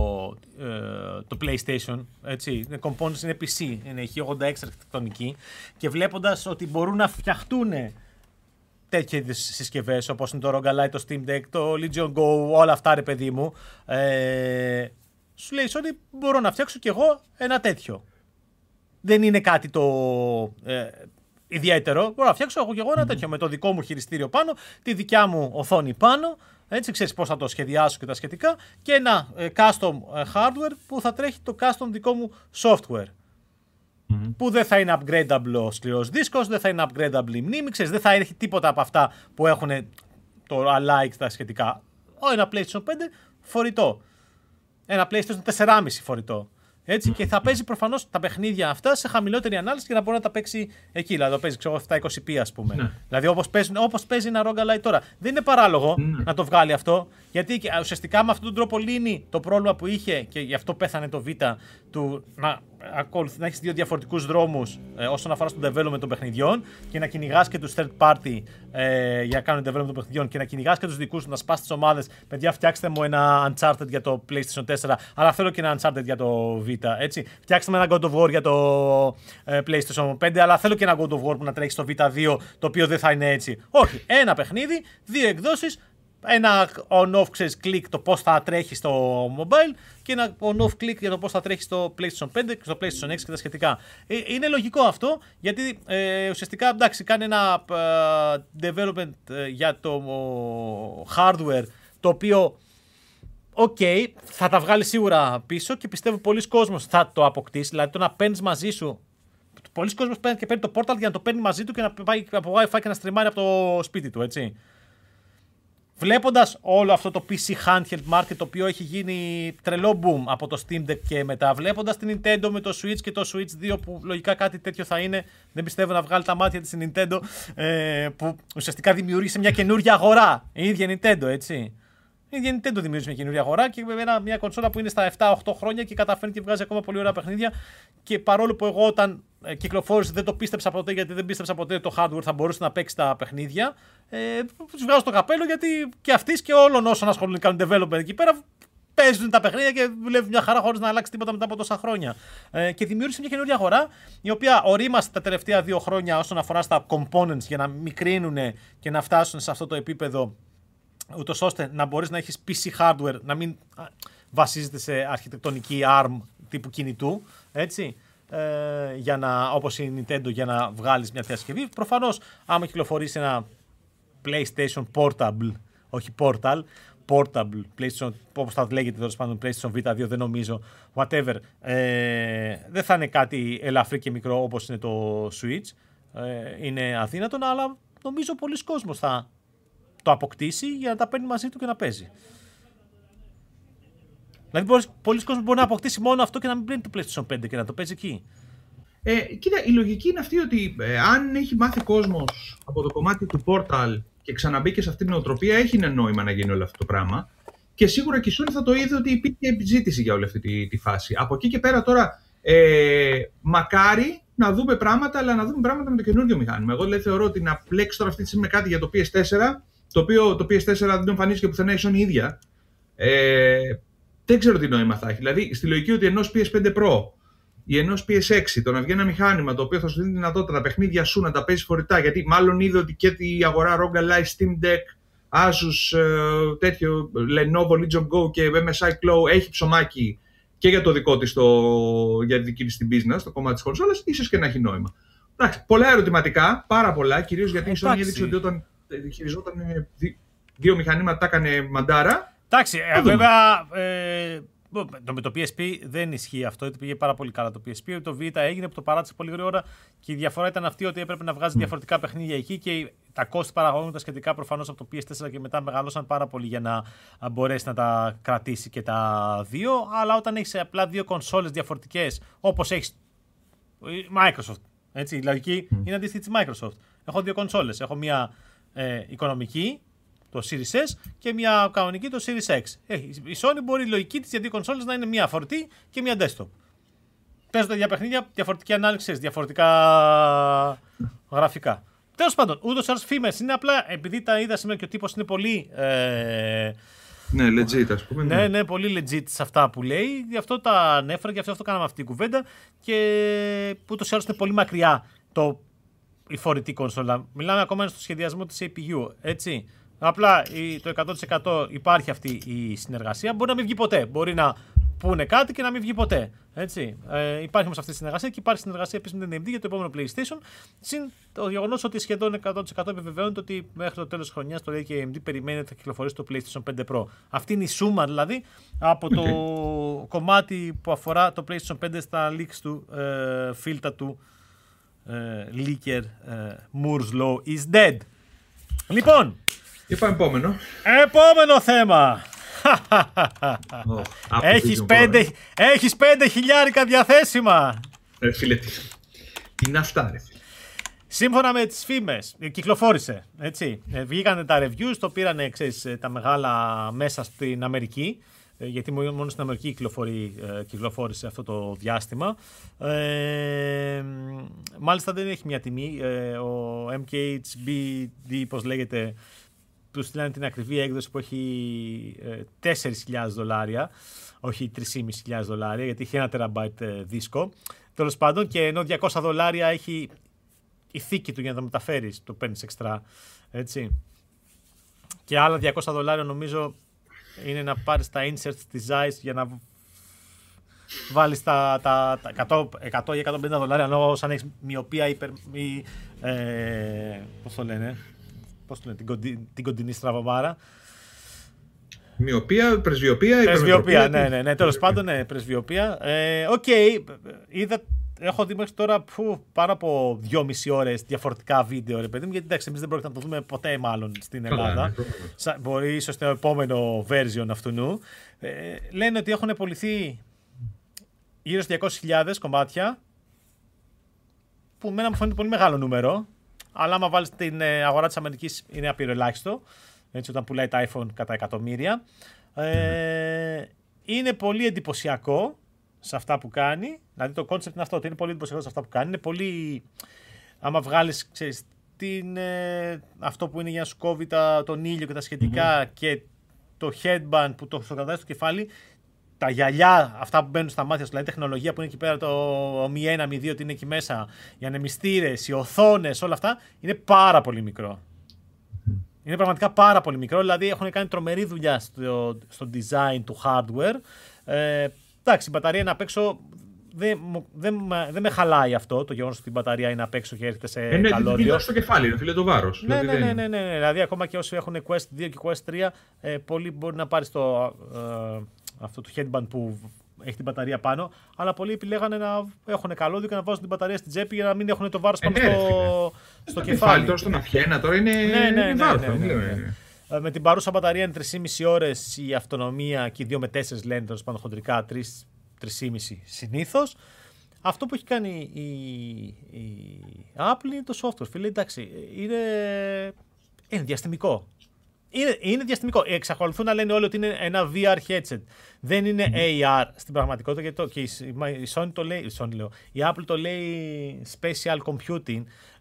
ε, το PlayStation, έτσι, είναι components, είναι πι σι, είναι έχει ογδόντα έξι αρχιτεκτονική, και βλέποντας ότι μπορούν να φτιαχτούν τέτοιες συσκευές όπως είναι το ρογ Ally, το Steam Deck, το Legion Go, όλα αυτά, ρε παιδί μου, ε, σου λέει Sony, μπορώ να φτιάξω κι εγώ ένα τέτοιο. Δεν είναι κάτι το ε, ιδιαίτερο. Μπορώ να φτιάξω εγώ κι εγώ ένα mm-hmm. τέτοιο με το δικό μου χειριστήριο πάνω, τη δικιά μου οθόνη πάνω, έτσι, ξέρεις πώς θα το σχεδιάσω και τα σχετικά, και ένα ε, custom ε, hardware που θα τρέχει το custom δικό μου software. Mm-hmm. Που δεν θα είναι upgradable ο σκληρός δίσκος, δεν θα είναι upgradable η μνήμη, ξέρεις, δεν θα έχει τίποτα από αυτά που έχουν το Ally και τα σχετικά. Ο, ένα PlayStation πέντε φορητό. Ένα PlayStation τέσσερα κόμμα πέντε φορητό. Έτσι, και θα παίζει προφανώς τα παιχνίδια αυτά σε χαμηλότερη ανάλυση και να μπορεί να τα παίξει εκεί. Δηλαδή, το παίζει ξέρω, επτακόσια είκοσι πι, ας πούμε. Ναι. Δηλαδή, όπως παίζει, όπως παίζει ένα ρογ Ally τώρα. Δεν είναι παράλογο ναι. να το βγάλει αυτό, γιατί ουσιαστικά με αυτόν τον τρόπο λύνει το πρόβλημα που είχε, και γι' αυτό πέθανε το Β, του να, να έχεις δύο διαφορετικούς δρόμους ε, όσον αφορά στο development των παιχνιδιών, και να κυνηγάς και τους third party ε, για να κάνουν development των παιχνιδιών, και να κυνηγάς και τους δικούς του, να σπάσεις τις ομάδες. Παιδιά, φτιάξτε μου ένα Uncharted για το PlayStation τέσσερα, αλλά θέλω και ένα Uncharted για το Β. Έτσι. Φτιάξτε με ένα God of War για το ε, PlayStation πέντε, αλλά θέλω και ένα God of War που να τρέχει στο Β δύο, το οποίο δεν θα είναι έτσι. Όχι, ένα παιχνίδι, δύο εκδόσεις, ένα on-off, ξέρεις, κλικ το πώς θα τρέχει στο mobile, και ένα on-off κλικ για το πώς θα τρέχει στο PlayStation πέντε και στο PlayStation έξι και τα σχετικά. Ε, είναι λογικό αυτό, γιατί ε, ουσιαστικά, εντάξει, κάνει ένα ε, development ε, για το ε, hardware, το οποίο οκ, okay, θα τα βγάλει σίγουρα πίσω, και πιστεύω πολλοί κόσμος θα το αποκτήσει. Δηλαδή, το να παίρνεις μαζί σου. Πολλοί κόσμος παίρνει και παίρνει το Portal για να το παίρνει μαζί του και να πάει από Wi-Fi και να στριμάρει από το σπίτι του, έτσι. Βλέποντας όλο αυτό το πι σι handheld market, το οποίο έχει γίνει τρελό boom από το Steam Deck και μετά, βλέποντας την Nintendo με το Switch και το Switch δύο, που λογικά κάτι τέτοιο θα είναι, δεν πιστεύω να βγάλει τα μάτια της η Nintendo, ε, που ουσιαστικά δημιούργησε μια καινούργια αγορά, η ίδια Nintendo, έτσι. Η ίδια Nintendo δημιούργησε μια καινούργια αγορά, και με μια κονσόλα που είναι στα επτά οκτώ χρόνια και καταφέρνει και βγάζει ακόμα πολύ ωραία παιχνίδια. Και παρόλο που εγώ όταν ε, κυκλοφόρησε δεν το πίστεψα ποτέ, γιατί δεν πίστεψα ποτέ ότι το hardware θα μπορούσε να παίξει τα παιχνίδια, ε, τους βγάζω το καπέλο, γιατί και αυτοί και όλων όσων ασχολούνται κάνουν development εκεί πέρα παίζουν τα παιχνίδια και δουλεύουν μια χαρά χωρίς να αλλάξει τίποτα μετά από τόσα χρόνια. Ε, και δημιούργησε μια καινούργια αγορά, η οποία ορίμασε τα τελευταία δύο χρόνια όσον αφορά στα components για να μικρύνουν και να φτάσουν σε αυτό το επίπεδο, ούτως ώστε να μπορείς να έχεις πι σι hardware, να μην βασίζεται σε αρχιτεκτονική αρμ τύπου κινητού, έτσι, ε, για να, όπως η Nintendo, για να βγάλεις μια τέτοια συσκευή. Προφανώς, άμα κυκλοφορήσει ένα PlayStation Portable, όχι Portal, Portable, PlayStation, όπως θα λέγεται τέλος πάντων, PlayStation Β δύο, δεν νομίζω, whatever, ε, δεν θα είναι κάτι ελαφρύ και μικρό όπως είναι το Switch, ε, είναι αδύνατον, αλλά νομίζω πολλοί κόσμος θα το αποκτήσει για να τα παίρνει μαζί του και να παίζει. Δηλαδή, μπορείς, πολλοί κόσμοι μπορεί να αποκτήσει μόνο αυτό και να μην παίρνει το PlayStation πέντε και να το παίζει εκεί. Ε, κοίτα, η λογική είναι αυτή ότι ε, αν έχει μάθει κόσμος από το κομμάτι του Portal και ξαναμπήκε σε αυτή την νοοτροπία, έχει ένα νόημα να γίνει όλο αυτό το πράγμα. Και σίγουρα και η Sony θα το είδε ότι υπήρχε επιζήτηση για όλη αυτή τη, τη φάση. Από εκεί και πέρα τώρα, ε, μακάρι να δούμε πράγματα, αλλά να δούμε πράγματα με το καινούργιο μηχάνημα. Εγώ δηλαδή θεωρώ ότι να πλέξει τώρα αυτή τη στιγμή κάτι για το πι ες φορ το οποίο το πι ες φορ δεν το εμφανίστηκε πουθενά η Sony ίδια, ε, δεν ξέρω τι νόημα θα έχει. Δηλαδή, στη λογική ότι ενός πι ες φάιβ Pro ή ενός πι ες σιξ, το να βγει ένα μηχάνημα το οποίο θα σου δίνει τη δυνατότητα τα παιχνίδια σου να τα παίζει φορητά, γιατί μάλλον είδε ότι και η αγορά Rogue Ally, Steam Deck, Asus, ε, τέτοιο, Lenovo Legion Go και εμ ες άι Claw έχει ψωμάκι και για το δικό της, το, για τη δική της την business, το κομμάτι της κονσόλας, ίσως και να έχει νόημα. Εντάξει, πολλά ερωτηματικά, πάρα πολλά, κυρίως γιατί η Sony έδειξε ότι όταν χειριζόταν δύο μηχανήματα τα έκανε μαντάρα. Εντάξει, ε, βέβαια ε, με το πι ες πι δεν ισχύει αυτό, γιατί πήγε πάρα πολύ καλά το πι ες πι. Το Vita έγινε που το παράτησε πολύ γρήγορα και η διαφορά ήταν αυτή ότι έπρεπε να βγάζει mm. διαφορετικά παιχνίδια εκεί και τα κόστη παραγωγών τα σχετικά προφανώς από το πι ες φορ και μετά μεγαλώσαν πάρα πολύ για να μπορέσει να τα κρατήσει και τα δύο. Αλλά όταν έχεις απλά δύο κονσόλες διαφορετικές, όπως έχεις Microsoft, έτσι, η λογική mm. είναι αντίστοιχη της Microsoft. Έχω δύο κονσόλες. Έχω μια ε, οικονομική, το Series S, και μια κανονική, το Series X. Ε, η Sony μπορεί η λογική της για δύο κονσόλες να είναι μια φορτή και μια desktop. Παίζονται για παιχνίδια, διαφορετική ανάλυση, διαφορετικά γραφικά. Τέλος πάντων, ούτως ή άλλως φήμες είναι απλά επειδή τα είδα σήμερα και ο τύπος είναι πολύ. Ε, ναι, legit, ας πούμε. Ναι, ναι, ναι, πολύ legit σε αυτά που λέει. Γι' αυτό τα ανέφερα και γι' αυτό κάναμε αυτή την κουβέντα. Και ούτως ή άλλως είναι πολύ μακριά το, η φορητή κονσόλα. Μιλάμε ακόμα στο σχεδιασμό της έι πι γιου, έτσι. Απλά το εκατό τοις εκατό υπάρχει αυτή η συνεργασία. Μπορεί να μην βγει ποτέ. Μπορεί να πούνε κάτι και να μην βγει ποτέ. Έτσι. Ε, υπάρχει όμως αυτή η συνεργασία και υπάρχει συνεργασία επίσης με την έι εμ ντι για το επόμενο PlayStation. Συν το γεγονός ότι σχεδόν εκατό τοις εκατό επιβεβαιώνεται ότι μέχρι το τέλος της χρονιάς, το λέει και η έι εμ ντι, περιμένει ότι θα κυκλοφορήσει το PlayStation πέντε Pro. Αυτή είναι η σούμα δηλαδή από το okay. κομμάτι που αφορά το PlayStation πέντε στα leaks του, ε, φίλτα του ε, leaker ε, Moore's Law is dead. Λοιπόν. Είπα επόμενο. Επόμενο θέμα. Oh, έχεις, πέντε, έχεις πέντε χιλιάρικα διαθέσιμα. Ρε φίλε, τι, τι είναι αυτά ρε φίλε. Σύμφωνα με τις φήμες, κυκλοφόρησε, έτσι. Βγήκανε τα reviews, το πήρανε, ξέρεις, τα μεγάλα μέσα στην Αμερική, γιατί μόνο στην Αμερική κυκλοφόρησε αυτό το διάστημα. Ε, μάλιστα δεν έχει μια τιμή. Ο εμ κέι έιτς μπι ντι, πώς λέγεται, του στείλανε την ακριβή έκδοση που έχει ε, τέσσερις χιλιάδες δολάρια, όχι τρεις χιλιάδες πεντακόσια δολάρια, γιατί έχει ένα τεραμπάιτ ε, δίσκο. Τέλος πάντων, και ενώ διακόσια δολάρια έχει η θήκη του για να το μεταφέρεις, το παίρνεις εξτρά, έτσι. Και άλλα διακόσια δολάρια νομίζω είναι να πάρεις τα inserts της ζάις για να βάλεις τα, τα, τα εκατό, εκατό ή εκατόν πενήντα δολάρια, ενώ σαν έχεις μοιοπία υπερ, ή, ε, πώς το λένε, πώς το λένε, την, κοντι, την κοντινή στραβομάρα. Μοιοπία, πρεσβειοπία, πρεσβειοπία, ναι, ναι, ναι, τέλος πάντων, ναι, πρεσβειοπία. Οκ, ε, okay, είδα, έχω δει μέχρι τώρα που, πάνω από δυόμιση ώρες διαφορετικά βίντεο, ρε παιδί μου, γιατί εντάξει, εμείς δεν πρόκειται να το δούμε ποτέ μάλλον στην Ελλάδα. Σα, μπορεί ίσως το επόμενο version αυτού νου. Ε, λένε ότι έχουν πωληθεί γύρω στις διακόσιες χιλιάδες κομμάτια, που μένα μου φαίνεται πολύ μεγάλο νούμερο, αλλά άμα βάλεις την αγορά της Αμερικής είναι απειροελάχιστο, έτσι, όταν πουλάει τα iPhone κατά εκατομμύρια. Ε, είναι πολύ εντυπωσιακό σε αυτά που κάνει, δηλαδή το concept είναι αυτό, ότι είναι πολύ εντυπωσιακό σε αυτά που κάνει, είναι πολύ, άμα βγάλεις, ξέρεις, την, ε, αυτό που είναι για να σου κόβει τα, τον ήλιο και τα σχετικά mm-hmm. και το headband που το κρατάει στο κεφάλι, τα γυαλιά, αυτά που μπαίνουν στα μάτια σου, δηλαδή η τεχνολογία που είναι εκεί πέρα, το μη ένα, μη δύο, ότι είναι εκεί μέσα, οι ανεμιστήρες, οι οθόνες, όλα αυτά, είναι πάρα πολύ μικρό. Mm. Είναι πραγματικά πάρα πολύ μικρό, δηλαδή έχουν κάνει τρομερή δουλειά στο, στο design του hardware. Ε, εντάξει, η μπαταρία είναι απ' έξω, δεν δε, δε με χαλάει αυτό, το γεγονός ότι η μπαταρία είναι απ' έξω και έρχεται σε ε, ναι, καλώδιο. Είναι στο κεφάλι, είναι φίλε το βάρος. Ναι, δηλαδή ναι, δεν... ναι, ναι, ναι, δηλαδή ακόμα και όσοι έχουν Quest δύο και Quest τρία, ε, πολλοί μπορεί να πάρει το... Ε, αυτό το headband που έχει την μπαταρία πάνω, αλλά πολλοί επιλέγανε να έχουν καλώδιο και να βάζουν την μπαταρία στην τσέπη για να μην έχουν το βάρος πάνω ε, ναι, στο, στο κεφάλι. Τώρα στον αφιένα τώρα είναι, ναι, ναι, είναι ναι, βάρος. Ναι, ναι, ναι, ναι, ναι. Με την παρούσα μπαταρία είναι τρεις και μισή ώρες η αυτονομία και οι δύο με τέσσερις λένε τέλος πάντων χοντρικά τρεις με τρεις και μισή συνήθως. Αυτό που έχει κάνει η, η Apple είναι το software. Φίλε, εντάξει, είναι, είναι διαστημικό. Είναι, είναι διαστημικό. Εξακολουθούν να λένε όλοι ότι είναι ένα βι αρ headset. Δεν είναι έι αρ στην πραγματικότητα. Και, το, και η, η, Sony το λέει, η, Sony λέω, η Apple το λέει special computing.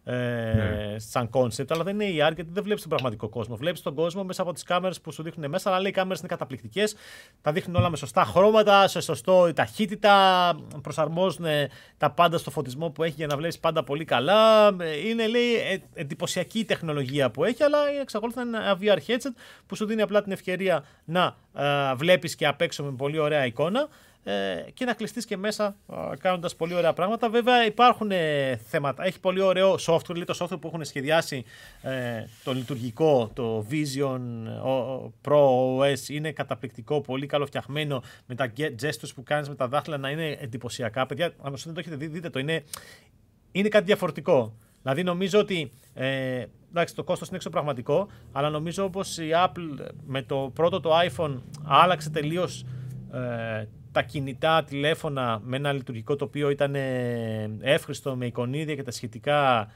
Ε, ναι. Σαν concept, αλλά δεν είναι έι αρ γιατί δεν βλέπεις τον πραγματικό κόσμο. Βλέπεις τον κόσμο μέσα από τις κάμερες που σου δείχνουν μέσα, αλλά λέει οι κάμερες είναι καταπληκτικές. Τα δείχνουν όλα με σωστά χρώματα, σε σωστό ταχύτητα, προσαρμόζουν τα πάντα στο φωτισμό που έχει για να βλέπεις πάντα πολύ καλά. Είναι, λέει, εντυπωσιακή η τεχνολογία που έχει, αλλά εξακολουθεί να είναι ένα βι αρ headset που σου δίνει απλά την ευκαιρία να ε, βλέπεις και απ' έξω με πολύ ωραία εικόνα. Και να κλειστείς και μέσα κάνοντας πολύ ωραία πράγματα. Βέβαια υπάρχουν ε, θέματα. Έχει πολύ ωραίο software, λέει το software που έχουν σχεδιάσει ε, το λειτουργικό, το Vision Pro ο ες είναι καταπληκτικό, πολύ καλοφτιαγμένο με τα gestures που κάνεις με τα δάχτυλα να είναι εντυπωσιακά. Παιδιά, αν δεν το έχετε δει, δείτε το. Είναι, είναι κάτι διαφορετικό. Δηλαδή νομίζω ότι ε, εντάξει, το κόστος είναι εξωπραγματικό, αλλά νομίζω όπως η Apple με το πρώτο το iPhone άλλαξε τελείως ε, τα κινητά τηλέφωνα με ένα λειτουργικό το οποίο ήταν εύχριστο με εικονίδια και τα σχετικά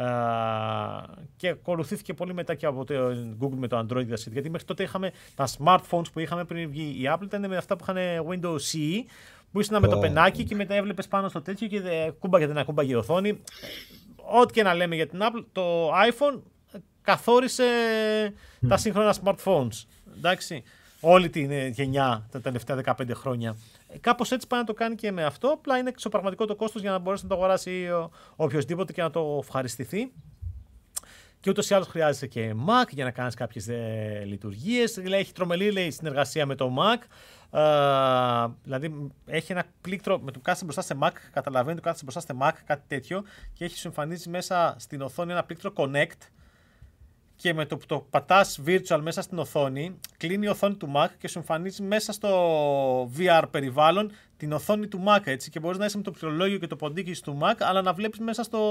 και ακολουθήθηκε πολύ μετά και από το Google με το Android και τα σχετικά, γιατί μέχρι τότε είχαμε τα smartphones που είχαμε πριν βγει η Apple ήταν με αυτά που είχαν Windows σι ι που ήσουν oh. με το πενάκι και μετά έβλεπες πάνω στο τέτοιο και κούμπαγε δεν ακούμπαγε η οθόνη. Ό,τι και να λέμε για την Apple, το iPhone καθόρισε mm. τα σύγχρονα smartphones. Εντάξει. Όλη την γενιά τα τελευταία δεκαπέντε χρόνια. Κάπως έτσι πάει να το κάνει και με αυτό. Απλά είναι εξωπραγματικό το κόστος για να μπορέσει να το αγοράσει οποιοδήποτε και να το ευχαριστηθεί. Και ούτως ή άλλως χρειάζεται και Mac για να κάνεις κάποιες ε, λειτουργίες. Δηλαδή έχει τρομερή λέει, συνεργασία με το Mac. Ε, δηλαδή έχει ένα πλήκτρο με το κάθεσαι μπροστά σε Mac. Καταλαβαίνει το κάθεσαι μπροστά σε Mac, κάτι τέτοιο. Και έχει σου εμφανίσει μέσα στην οθόνη ένα πλήκτρο Connect. Και με το που το πατάς virtual μέσα στην οθόνη, κλείνει η οθόνη του Mac και σου εμφανίζει μέσα στο βι αρ περιβάλλον την οθόνη του Mac, έτσι, και μπορείς να είσαι με το πληκτρολόγιο και το ποντίκι του Mac, αλλά να βλέπεις μέσα στο...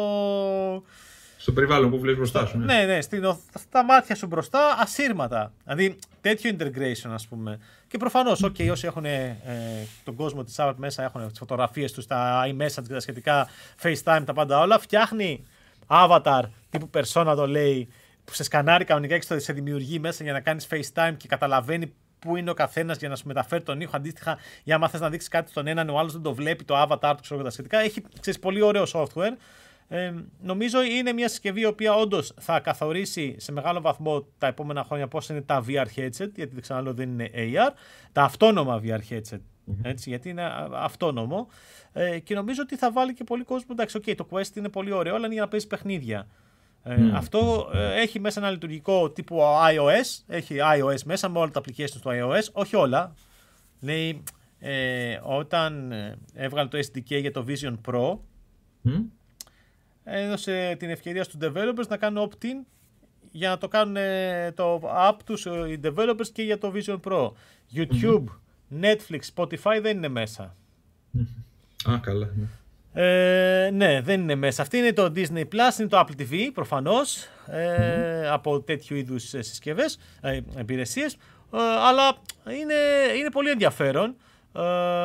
Στο περιβάλλον που βλέπεις μπροστά σου. Ναι, ναι, ναι στην, στα μάτια σου μπροστά, ασύρματα. Δηλαδή, τέτοιο integration, ας πούμε. Και προφανώς, okay, όσοι έχουν ε, τον κόσμο της Apple μέσα, έχουν τις φωτογραφίες τους, τα iMessage και τα σχετικά, FaceTime, τα πάντα όλα, φτιάχνει avatar τύπου persona, το λέει, που σε σκανάρει κανονικά και σε δημιουργεί μέσα για να κάνεις FaceTime και καταλαβαίνει πού είναι ο καθένας για να σου μεταφέρει τον ήχο. Αντίστοιχα, για άμα θες να δείξεις κάτι στον έναν, ο άλλος δεν το βλέπει, το avatar του, ξέρω, τα σχετικά. Έχει, ξέρεις, πολύ ωραίο software. Ε, νομίζω είναι μια συσκευή η οποία όντως θα καθορίσει σε μεγάλο βαθμό τα επόμενα χρόνια πώς είναι τα βι αρ headset, γιατί δεν ξαναλέω δεν είναι έι αρ, τα αυτόνομα βι αρ headset. Έτσι, γιατί είναι αυτόνομο. Ε, και νομίζω ότι θα βάλει και πολύ κόσμο. Εντάξει, okay, το Quest είναι πολύ ωραίο, αλλά είναι για να παίζει παιχνίδια. Mm. Ε, αυτό ε, έχει μέσα ένα λειτουργικό τύπου iOS, έχει iOS μέσα με όλα τα applications του iOS, όχι όλα. Λέει, ε, όταν έβγαλε το ες ντι κέι για το Vision Pro, mm. έδωσε την ευκαιρία στους developers να κάνουν opt-in για να το κάνουν το app τους οι developers και για το Vision Pro. YouTube, mm-hmm. Netflix, Spotify δεν είναι μέσα. Mm-hmm. Α, καλά. Ναι. Ε, ναι, δεν είναι μέσα. Αυτή είναι το Disney Plus, είναι το Apple τι βι προφανώς, ε, mm-hmm. από τέτοιου είδους συσκευές, ε, υπηρεσίες, ε, αλλά είναι, είναι πολύ ενδιαφέρον ε,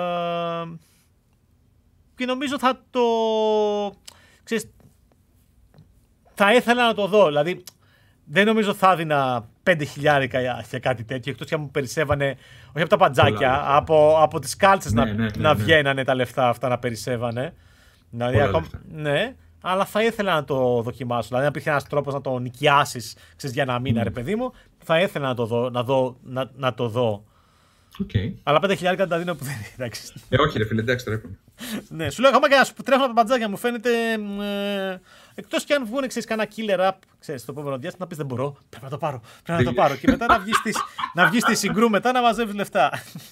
και νομίζω θα το... Ξέρεις, θα ήθελα να το δω, δηλαδή δεν νομίζω θα έδινα πέντε χιλιάρικα για κάτι τέτοιο, εκτός και αν μου περισσεύανε, όχι από τα παντζάκια, από, από τις κάλτσες ναι, να, ναι, ναι, να ναι. βγαίνανε τα λεφτά αυτά να περισσεύανε. Δηλαδή, ακόμα, ναι, αλλά θα ήθελα να το δοκιμάσω. Δηλαδή, αν υπήρχε ένας τρόπος να το νοικιάσεις, ξέρεις, για ένα μήνα, mm. ρε παιδί μου, θα ήθελα να το δω. Να, δω, να, να το δω. Okay. Αλλά πέντε χιλιάρικα τα δίνω που δεν είναι. Ε, όχι, ρε φίλε, εντάξει, τρέχουν. Ναι, σου λέω ακόμα και να σου τρέχουν τα παντζάκια μου φαίνεται. Ε, εκτός και αν βγουν, ξέρεις, κανένα killer app, ξέρεις, το επόμενο διάστημα να πεις δεν μπορώ, πρέπει να το πάρω. Πρέπει να το πάρω. Και μετά να βγεις, στις, να βγεις στη συγκρού μετά να μαζεύεις λεφτά.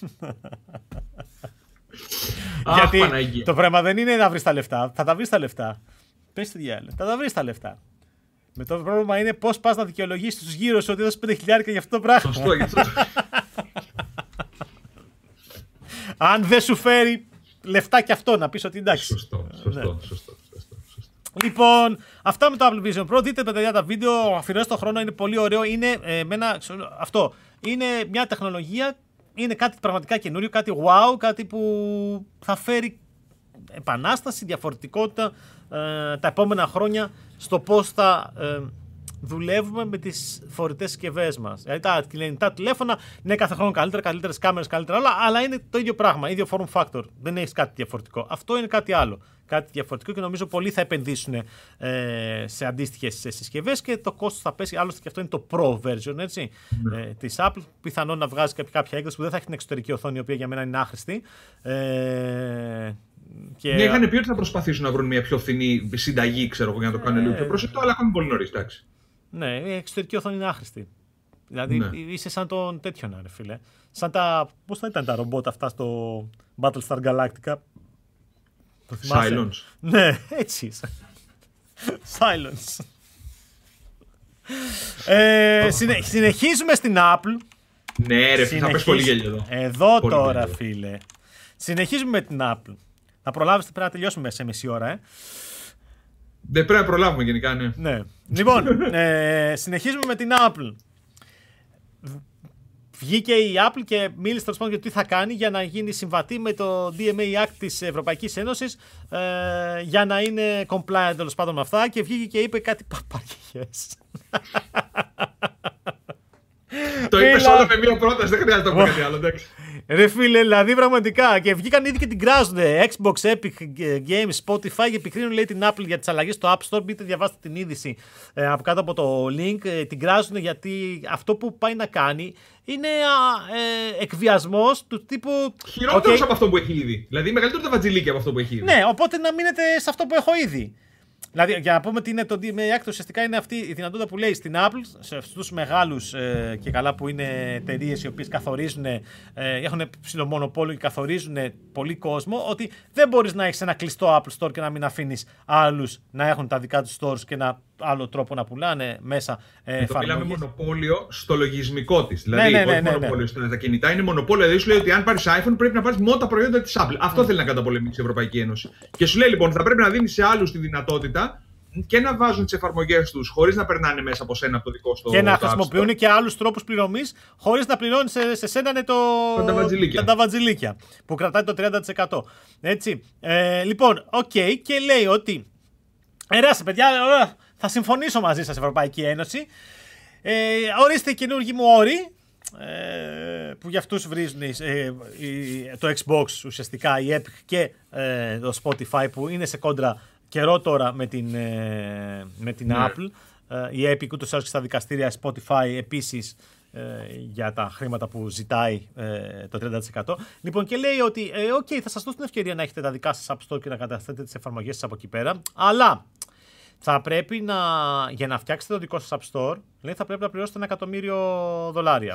Γιατί Παναγία. Το πράγμα δεν είναι να βρεις τα λεφτά. Θα τα βρεις τα λεφτά. Πες τι διάλογο. Θα τα βρεις τα λεφτά. Με το πρόβλημα είναι πώς πας να δικαιολογήσεις τους γύρω σου ότι έδωσες πέντε χιλιάρικα για αυτό το πράγμα. Σωστό, γι' αυτό. Αν δεν σου φέρει λεφτά και αυτό, να πεις ότι εντάξει. Σωστό, σωστό, ναι. σωστό, σωστό, σωστό. Λοιπόν, αυτά με το Apple Vision Pro. Δείτε παιδιά τα βίντεο, αφιερώστε το χρόνο, είναι πολύ ωραίο. Είναι, ε, με ένα, αυτό, είναι μια τεχνολογία. Είναι κάτι πραγματικά καινούριο, κάτι wow, κάτι που θα φέρει επανάσταση, διαφορετικότητα ε, τα επόμενα χρόνια στο πώς θα ε, δουλεύουμε με τις φορητές συσκευές μας. Δηλαδή τα κινητά τηλέφωνα, ναι, κάθε χρόνο καλύτερα, καλύτερες κάμερες, καλύτερα όλα, αλλά είναι το ίδιο πράγμα, ίδιο form factor. Δεν έχεις κάτι διαφορετικό. Αυτό είναι κάτι άλλο. Κάτι διαφορετικό και νομίζω πολλοί θα επενδύσουν ε, σε αντίστοιχες συσκευές και το κόστος θα πέσει. Άλλωστε και αυτό είναι το Pro version, έτσι, mm. ε, της Apple. Πιθανόν να βγάζει κάποια, κάποια έκδοση που δεν θα έχει την εξωτερική οθόνη, η οποία για μένα είναι άχρηστη. Ε, και... Ναι, είχαν πει ότι θα προσπαθήσουν να βρουν μια πιο φθηνή συνταγή, ξέρω εγώ, για να το κάνουν ε, λίγο πιο προσεκτικό, αλλά ακόμη πολύ νωρίς, εντάξει. Ναι, η εξωτερική οθόνη είναι άχρηστη. Δηλαδή ναι. είσαι σαν τον τέτοιο να, ρε φίλε. Σαν τα. Πώς θα ήταν τα ρομπότ αυτά στο Battlestar Galactica. Silence. Ναι, έτσι. Silence. ε, συνε, συνεχίζουμε στην Apple. Ναι, ρε, θα πες πολύ γέλιο εδώ. Εδώ πολύ τώρα, γέλιο. φίλε. Συνεχίζουμε με την Apple. Θα προλάβεις, πρέπει να τελειώσουμε σε μισή ώρα, ε. Δεν πρέπει να προλάβουμε γενικά, ναι. Ναι. Λοιπόν, ε, συνεχίζουμε με την Apple. Βγήκε η Apple και μίλησε τέλος πάντων για το τι θα κάνει για να γίνει συμβατή με το ντι εμ έι Act της Ευρωπαϊκής Ένωσης ε, για να είναι compliant τέλος πάντων με αυτά και βγήκε και είπε κάτι παπαριές. Το είπες όλο με μία πρόταση, δεν χρειάζεται να πω κάτι άλλο, εντάξει. Ρε φίλε, δηλαδή πραγματικά. Και βγήκαν ήδη και την κράζουν. Xbox, Epic Games, Spotify και επικρίνουν, λέει, την Apple για τις αλλαγές στο App Store. Μπείτε, διαβάστε την είδηση ε, από κάτω από το link. Ε, την κράζουν γιατί αυτό που πάει να κάνει είναι ε, εκβιασμός του τύπου. Χειρότερος okay. από αυτό που έχει ήδη. Δηλαδή μεγαλύτερο τα βατζιλίκια από αυτό που έχει ήδη. Ναι, οπότε να μείνετε σε αυτό που έχω ήδη. Δηλαδή, για να πούμε τι είναι το ντι εμ έι Act, ουσιαστικά είναι αυτή η δυνατότητα που λέει στην Apple, σε αυτούς τους μεγάλους ε, και καλά που είναι εταιρείες οι οποίες καθορίζουν, ε, έχουν ψιλομονοπόλιο και καθορίζουν πολύ κόσμο, ότι δεν μπορείς να έχεις ένα κλειστό Apple Store και να μην αφήνεις άλλους να έχουν τα δικά τους stores και ένα άλλο τρόπο να πουλάνε μέσα ε, εφαρμογές. Μιλάμε μονοπόλιο στο λογισμικό της. Δηλαδή, ναι, ναι, ναι, όχι ναι, ναι. μονοπόλιο στα κινητά, είναι μονοπόλιο. Δηλαδή, σου λέει ότι αν πάρεις iPhone πρέπει να πάρεις μόνο τα προϊόντα της Apple. Αυτό mm. θέλει να καταπολεμήσει η Ευρωπαϊκή Ένωση. Και σου λέει λοιπόν, θα πρέπει να δίνει σε άλλους τη δυνατότητα και να βάζουν τις εφαρμογές τους χωρίς να περνάνε μέσα από σένα από το δικό σου. Και να χρησιμοποιούν και άλλους τρόπους πληρωμής χωρίς να πληρώνει σε, σε σένα είναι το... τα ταβατζιλίκια που κρατάει το τριάντα τοις εκατό. Έτσι. Ε, λοιπόν, οκ, okay, και λέει ότι. Εράσε, παιδιά, θα συμφωνήσω μαζί σας, Ευρωπαϊκή Ένωση. Ε, ορίστε οι καινούργοι μου όροι. Ε, που για αυτούς βρίζουν ε, ε, το Xbox ουσιαστικά, η Epic και ε, το Spotify που είναι σε κόντρα καιρό τώρα με την, ε, με την ναι. Apple. Ε, η Epic ούτως ή άλλως και στα δικαστήρια, Spotify επίσης ε, για τα χρήματα που ζητάει ε, το τριάντα τοις εκατό. Λοιπόν, και λέει ότι ε, okay, θα σας δώσω την ευκαιρία να έχετε τα δικά σας App Store και να καταθέτετε τις εφαρμογές σας από εκεί πέρα, αλλά θα πρέπει να, για να φτιάξετε το δικό σας App Store, λέει, θα πρέπει να πληρώσετε ένα εκατομμύριο δολάρια.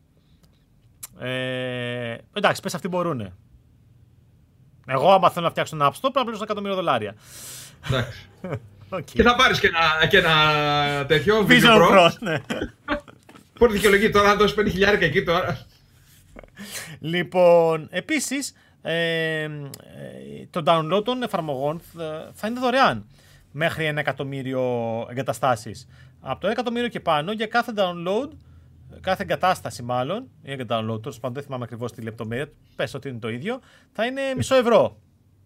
Ε, εντάξει, πες αυτοί μπορούνε. Εγώ, άμα θέλω να φτιάξω ένα App Store, πρέπει να πληρώσω ένα εκατομμύριο δολάρια. Εντάξει. Okay. Και θα πάρεις και ένα, και ένα τέτοιο Vision Pro. Pro ναι. Πότε δικαιολογεί τώρα, να δώσεις πέντε χιλιάδες εκεί τώρα. Λοιπόν, επίσης, ε, το download των εφαρμογών θα είναι δωρεάν μέχρι ένα εκατομμύριο εγκαταστάσεις. Από το ένα εκατομμύριο και πάνω, για κάθε download, κάθε εγκατάσταση μάλλον, ή download, τέλος πάντων δεν θυμάμαι ακριβώς τη λεπτομέρεια, πες ότι είναι το ίδιο, θα είναι μισό ευρώ.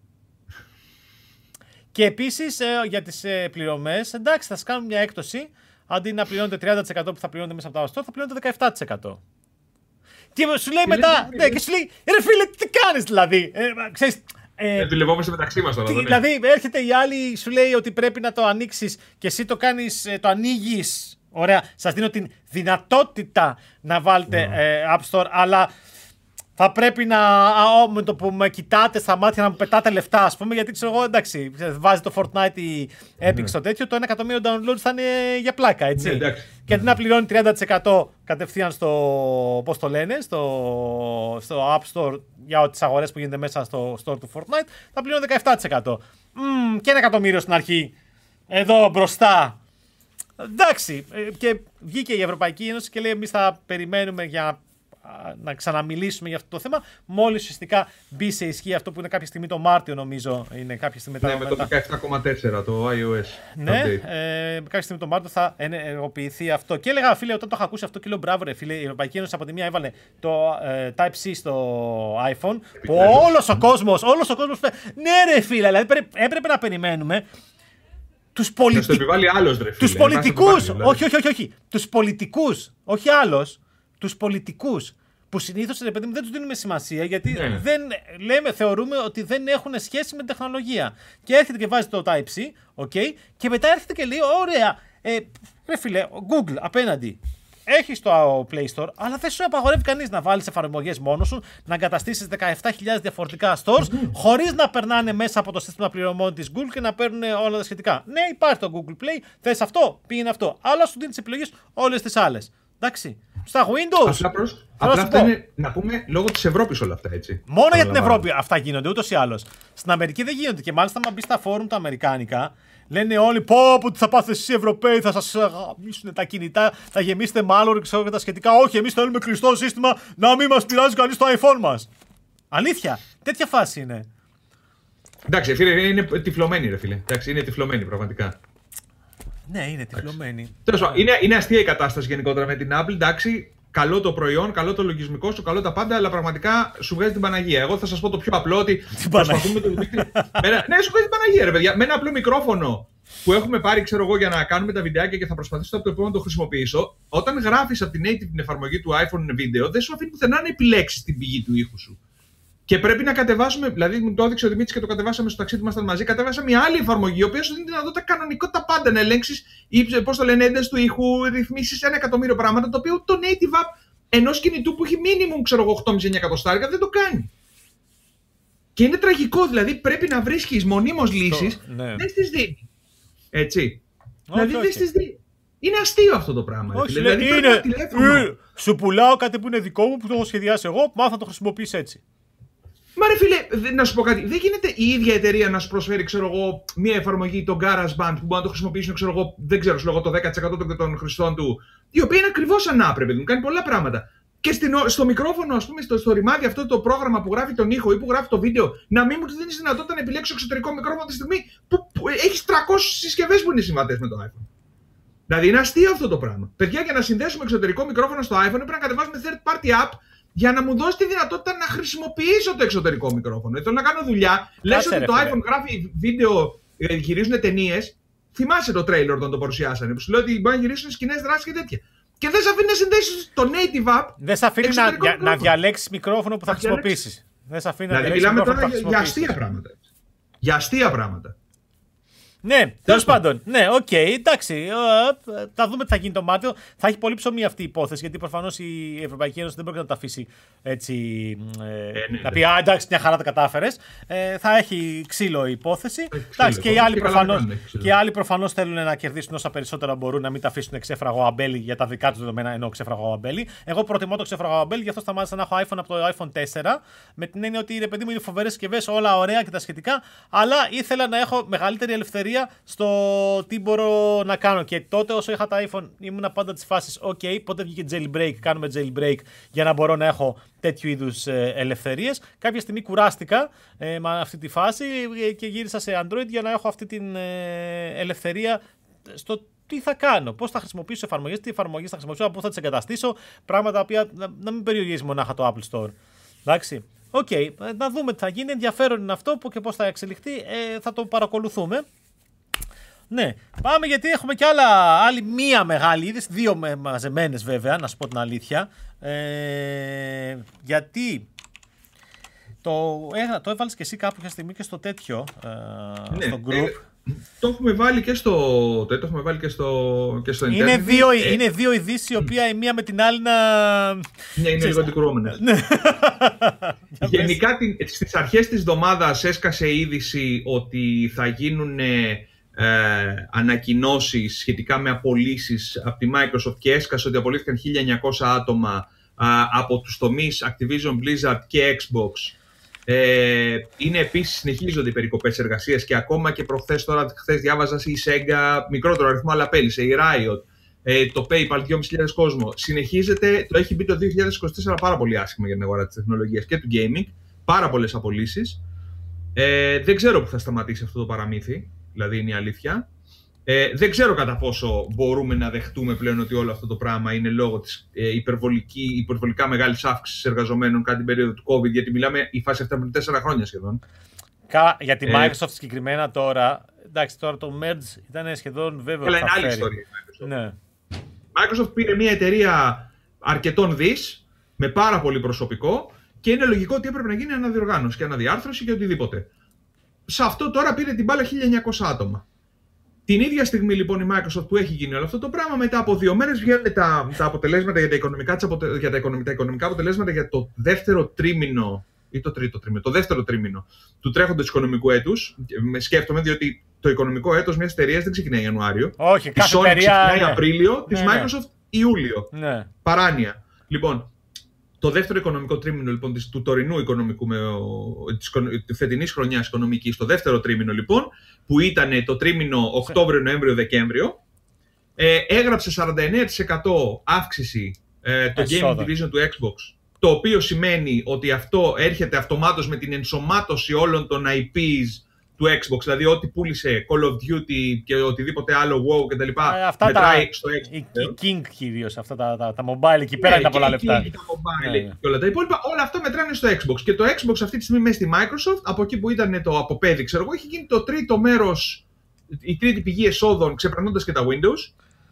Και επίσης ε, για τις ε, πληρωμές, εντάξει, θα σας κάνουν μια έκπτωση, αντί να πληρώνετε τριάντα τοις εκατό που θα πληρώνετε μέσα από τα App Store, θα πληρώνετε δεκαεπτά τοις εκατό. Και σου λέει μετά, ναι, και σου λέει, ρε φίλε, τι κάνεις δηλαδή, ε, ξέρεις, Ε, δουλευόμαστε μεταξύ μας τώρα. Τι, δηλαδή, έρχεται η άλλη, σου λέει ότι πρέπει να το ανοίξεις και εσύ το κάνεις, το ανοίγεις. Ωραία, σας δίνω την δυνατότητα να βάλετε mm. ε, App Store, αλλά θα πρέπει να, α, με το που με κοιτάτε στα μάτια να μου πετάτε λεφτά, ας πούμε, γιατί ξέρω εγώ, εντάξει, βάζει το Fortnite η Epic mm. στο τέτοιο, το ένα εκατομμύριο downloads θα είναι για πλάκα, έτσι. Mm, και αντί να πληρώνει τριάντα τοις εκατό κατευθείαν στο, πώς το λένε, στο, στο App Store για τις αγορές που γίνεται μέσα στο store του Fortnite, θα πληρώνει δεκαεπτά τοις εκατό. Mm, και ένα εκατομμύριο στην αρχή, εδώ μπροστά. Εντάξει, και βγήκε η Ευρωπαϊκή Ένωση και λέει εμείς θα περιμένουμε για να ξαναμιλήσουμε για αυτό το θέμα. Μόλις ουσιαστικά μπει σε ισχύ αυτό που είναι κάποια στιγμή το Μάρτιο, νομίζω. Είναι κάποια στιγμή μετά. Ναι, με το δεκαεπτά κόμμα τέσσερα το iOS. Ναι, ε, κάποια στιγμή το Μάρτιο θα ενεργοποιηθεί αυτό. Και έλεγα, φίλε, όταν το είχα ακούσει αυτό και λέω μπράβο, ρε φίλε, η Ευρωπαϊκή Ένωση από τη μία έβαλε το ε, Type-C στο iPhone. Που όλος ο κόσμος, όλος ο κόσμος. Ναι, ρε φίλε, δηλαδή έπρεπε να περιμένουμε τους πολιτικούς. Θα το επιβάλλει άλλος, ρε φίλε. Τους πολιτικούς. Δηλαδή. Όχι, όχι, όχι, όχι. Τους πολιτικούς. Όχι άλλος. Τους πολιτικούς. Που συνήθως, ρε παιδί μου, δεν τους δίνουμε σημασία γιατί ναι. δεν, λέμε, θεωρούμε ότι δεν έχουν σχέση με τεχνολογία. Και έρχεται και βάζει το Type-C, okay, και μετά έρχεται και λέει, ωραία, ε, ρε φίλε, Google απέναντι. Έχεις το Play Store, αλλά δεν σου απαγορεύει κανείς να βάλεις εφαρμογές μόνος σου, να εγκαταστήσεις δεκαεπτά χιλιάδες διαφορετικά stores, mm-hmm. χωρίς να περνάνε μέσα από το σύστημα πληρωμών της Google και να παίρνουν όλα τα σχετικά. Ναι, υπάρχει το Google Play, θες αυτό, πήγαινε αυτό. Αλλά σου δίνει τις επιλογές όλες τις άλλες. Εντάξει. Στα Windows. Απλά, προς, απλά αυτά είναι, να πούμε, λόγω της Ευρώπης όλα αυτά, έτσι. Μόνο για την Ευρώπη αυτά γίνονται, ούτως ή άλλως. Στην Αμερική δεν γίνονται. Και μάλιστα, αν μπει στα φόρουμ τα αμερικάνικα, λένε όλοι πω πω τι θα πάθετε εσείς οι Ευρωπαίοι, θα σας γαμίσουν τα κινητά, θα γεμίσετε malware και τα σχετικά. Όχι, εμείς θέλουμε κλειστό σύστημα, να μην μας πειράζει κανείς το iPhone μας. Αλήθεια, τέτοια φάση είναι. Εντάξει, φίλε, είναι τυφλωμένοι, ρε φίλε. Εντάξει, είναι τυφλωμένοι πραγματικά. Ναι, είναι τυφλωμένοι. Είναι, είναι αστεία η κατάσταση γενικότερα με την Apple. Εντάξει, καλό το προϊόν, καλό το λογισμικό σου, καλό τα πάντα, αλλά πραγματικά σου βγάζει την Παναγία. Εγώ θα σας πω το πιο απλό, ότι προσπαθούμε το δίκτυο. Ναι, σου βγάζει την Παναγία, ρε παιδιά. Με ένα απλό μικρόφωνο που έχουμε πάρει, ξέρω εγώ, για να κάνουμε τα βιντεάκια και θα προσπαθήσω από το επόμενο να το χρησιμοποιήσω. Όταν γράφεις από την native την εφαρμογή του iPhone βίντεο, δεν σου αφήνει πουθενά να επιλέξεις την πηγή του ήχου σου. Και πρέπει να κατεβάσουμε, δηλαδή μου το έδειξε ο Δημήτρης και το κατεβάσαμε στο ταξίδι μας μαζί. Κατεβάσαμε μια άλλη εφαρμογή, η οποία σου δίνει τη δυνατότητα κανονικό τα πάντα να ελέγξεις, πώς το λένε, ένταση του ήχου, ρυθμίσεις ένα εκατομμύριο πράγματα, το οποίο το native app ενός κινητού που έχει minimum, ξέρω εγώ, οκτώ κόμμα πέντε εννιά εκατοστάρικα δεν το κάνει. Και είναι τραγικό, δηλαδή πρέπει να βρίσκεις μονίμως λύσεις, ναι. δεν στις δίνει. Έτσι. Okay, δηλαδή okay. δεν στις δίνει. Είναι αστείο αυτό το πράγμα. Όχι, δηλαδή, είναι, είναι, είναι, σου πουλάω κάτι που είναι δικό μου, που το έχω σχεδιάσει εγώ, μάθα να το χρησιμοποιείς έτσι. Μα ρε φίλε, να σου πω κάτι, δεν γίνεται η ίδια εταιρεία να σου προσφέρει, ξέρω εγώ, μια εφαρμογή, το GarageBand, που μπορεί να το χρησιμοποιήσουν, ξέρω εγώ, δεν ξέρω, σου λέγω, το δέκα τοις εκατό των χρηστών του, η οποία είναι ακριβώς σαν Apple, μου κάνει πολλά πράγματα. Και στην, στο μικρόφωνο, ας πούμε, στο, στο ρημάδι αυτό το πρόγραμμα που γράφει τον ήχο ή που γράφει το βίντεο, να μην μου δίνει δυνατότητα να επιλέξω εξωτερικό μικρόφωνο τη στιγμή που, που έχει τριακόσιες συσκευές που είναι συμβατές με το iPhone. Δηλαδή είναι αστείο αυτό το πράγμα. Παιδιά, για να συνδέσουμε εξωτερικό μικρόφωνο στο iPhone πρέπει να κατεβάσουμε third party app για να μου δώσει τη δυνατότητα να χρησιμοποιήσω το εξωτερικό μικρόφωνο. Θέλω να κάνω δουλειά. Λες ότι το iPhone γράφει βίντεο, γυρίζουν ταινίες. Θυμάσαι το trailer όταν το παρουσιάσανε, που σου λέει ότι μπορεί να γυρίσουν σκηνές, δράσεις και τέτοια. Και δεν σε αφήνει να συνδέσεις το native app. Δεν σε αφήνει να, για, να διαλέξεις μικρόφωνο που θα χρησιμοποιήσεις. Δεν σε αφήνει δηλαδή, να διαλέξεις μιλάμε τώρα για, για αστεία πράγματα. Για αστεία πράγματα. Ναι, τέλος πάντων. Ναι, οκ, okay, εντάξει. Θα δούμε τι θα γίνει το Μάρτιο. Θα έχει πολύ ψωμί αυτή η υπόθεση, γιατί προφανώς η Ευρωπαϊκή Ένωση δεν μπορεί να τα αφήσει έτσι. Ε, ε, ναι, να πει, α, εντάξει, μια χαρά τα κατάφερες. Ε, θα έχει ξύλο η υπόθεση. Ξύλο, εντάξει, και οι άλλοι προφανώς και οι άλλοι προφανώς θέλουν να κερδίσουν όσα περισσότερα μπορούν, να μην τα αφήσουν ξέφραγο αμπέλι για τα δικά τους δεδομένα, ενώ ξέφραγο αμπέλι. Εγώ προτιμώ το ξέφραγο αμπέλι, γι' αυτό σταμάτησα να έχω iPhone από το iPhone τέσσερα. Με την έννοια ότι ρε παιδί μου είναι φοβερές συσκευές, όλα ωραία και τα σχετικά, αλλά ήθελα να έχω μεγαλύτερη ελευθερία στο τι μπορώ να κάνω. Και τότε όσο είχα τα iPhone ήμουν πάντα της φάσης ok, πότε βγήκε jailbreak, κάνουμε jailbreak για να μπορώ να έχω τέτοιου είδους ε, ελευθερίες. Κάποια στιγμή κουράστηκα ε, με αυτή τη φάση ε, και γύρισα σε Android για να έχω αυτή την ε, ελευθερία στο τι θα κάνω, πώς θα χρησιμοποιήσω εφαρμογές, τι εφαρμογές θα χρησιμοποιήσω, πού θα τις εγκαταστήσω, πράγματα που να, να μην περιορίζει μονάχα το Apple Store. Εντάξει. Οκ, okay, να δούμε τι θα γίνει. Ενδιαφέρον είναι αυτό που και πώς θα εξελιχθεί. Ε, θα το παρακολουθούμε. Ναι, πάμε γιατί έχουμε κι άλλα, άλλη μία μεγάλη είδηση, δύο με, μαζεμένες βέβαια, να σου πω την αλήθεια. Ε, γιατί το, ε, το έβαλες και εσύ κάποια στιγμή και στο τέτοιο, ε, ναι, στο group. Ε, το έχουμε βάλει και στο, το, το έχουμε βάλει και στο, και στο internet. Είναι δύο, ε, είναι δύο ειδήσεις, οι οποίες η μία με την άλλη να... Ναι, είναι λίγο αντικρουόμενες. Γενικά την, στις αρχές της εβδομάδας έσκασε η είδηση ότι θα γίνουν ε, ανακοινώσεις σχετικά με απολύσεις από τη Microsoft και έσκασε ότι απολύθηκαν χίλια εννιακόσια άτομα ε, από τους τομείς Activision, Blizzard και Xbox. Ε, είναι επίσης, συνεχίζονται οι περικοπές εργασίας και ακόμα και προχθές, τώρα χθες διάβαζα η Sega, μικρότερο αριθμό αλλά απέλησε, η Riot, ε, το PayPal, δυόμισι χιλιάδες κόσμο. Συνεχίζεται, το έχει μπει το δύο χιλιάδες είκοσι τέσσερα πάρα πολύ άσχημα για την αγορά της τεχνολογίας και του gaming, πάρα πολλές απολύσεις. Ε, δεν ξέρω που θα σταματήσει αυτό το παραμύθι, δηλαδή είναι η αλήθεια. Ε, δεν ξέρω κατά πόσο μπορούμε να δεχτούμε πλέον ότι όλο αυτό το πράγμα είναι λόγω της ε, υπερβολική, υπερβολικά μεγάλης αύξησης εργαζομένων κατά την περίοδο του COVID, γιατί μιλάμε η φάση αυτά πριν τέσσερα χρόνια σχεδόν. Κα, για τη Microsoft ε, συγκεκριμένα τώρα, εντάξει, τώρα το merge ήταν σχεδόν βέβαιο. Αλλά είναι άλλη ιστορία. Ναι. Microsoft πήρε μια εταιρεία αρκετών δις, με πάρα πολύ προσωπικό, και είναι λογικό ότι έπρεπε να γίνει αναδιοργάνωση και αναδιάρθρωση και οτιδήποτε. Σε αυτό τώρα πήρε την μπάλα χίλια εννιακόσια άτομα. Την ίδια στιγμή λοιπόν η Microsoft που έχει γίνει όλο αυτό το πράγμα, μετά από δύο μέρες βγαίνουν τα, τα αποτελέσματα για τα, οικονομικά, για τα, οικονομικά, τα οικονομικά αποτελέσματα για το δεύτερο τρίμηνο ή το τρίτο τρίμηνο, το δεύτερο τρίμηνο του τρέχοντος οικονομικού έτους. Σκέφτομαι διότι το οικονομικό έτος μιας εταιρείας δεν ξεκινάει Ιανουάριο. Όχι, της Sony ξεκινάει ναι. Απρίλιο, της ναι, Microsoft ναι. Ιούλιο. Ναι. Παράνοια. Λοιπόν, το δεύτερο οικονομικό τρίμηνο λοιπόν, της, του τωρινού οικονομικού, με, της, της φετινής χρονιάς οικονομικής, το δεύτερο τρίμηνο λοιπόν, που ήταν το τρίμηνο Οκτώβριο, Νοέμβριο, Δεκέμβριο, ε, έγραψε σαράντα εννέα τοις εκατό αύξηση ε, το Gaming Division του Xbox, το οποίο σημαίνει ότι αυτό έρχεται αυτομάτως με την ενσωμάτωση όλων των άι πις του Xbox, δηλαδή ό,τι πούλησε Call of Duty και οτιδήποτε άλλο WoW κτλ. Ε, μετράει τα, στο Xbox. Η, η King κυρίως, αυτά τα, τα, τα mobile, εκεί πέρα είναι τα πολλά λεφτά. Και τα mobile ναι. Και όλα τα υπόλοιπα, όλα αυτά μετράνε στο Xbox. Και το Xbox αυτή τη στιγμή μέσα στη Microsoft, από εκεί που ήταν το αποπέδι, ξέρω εγώ, έχει γίνει το τρίτο μέρος, η τρίτη πηγή εσόδων, ξεπερνώντας και τα Windows,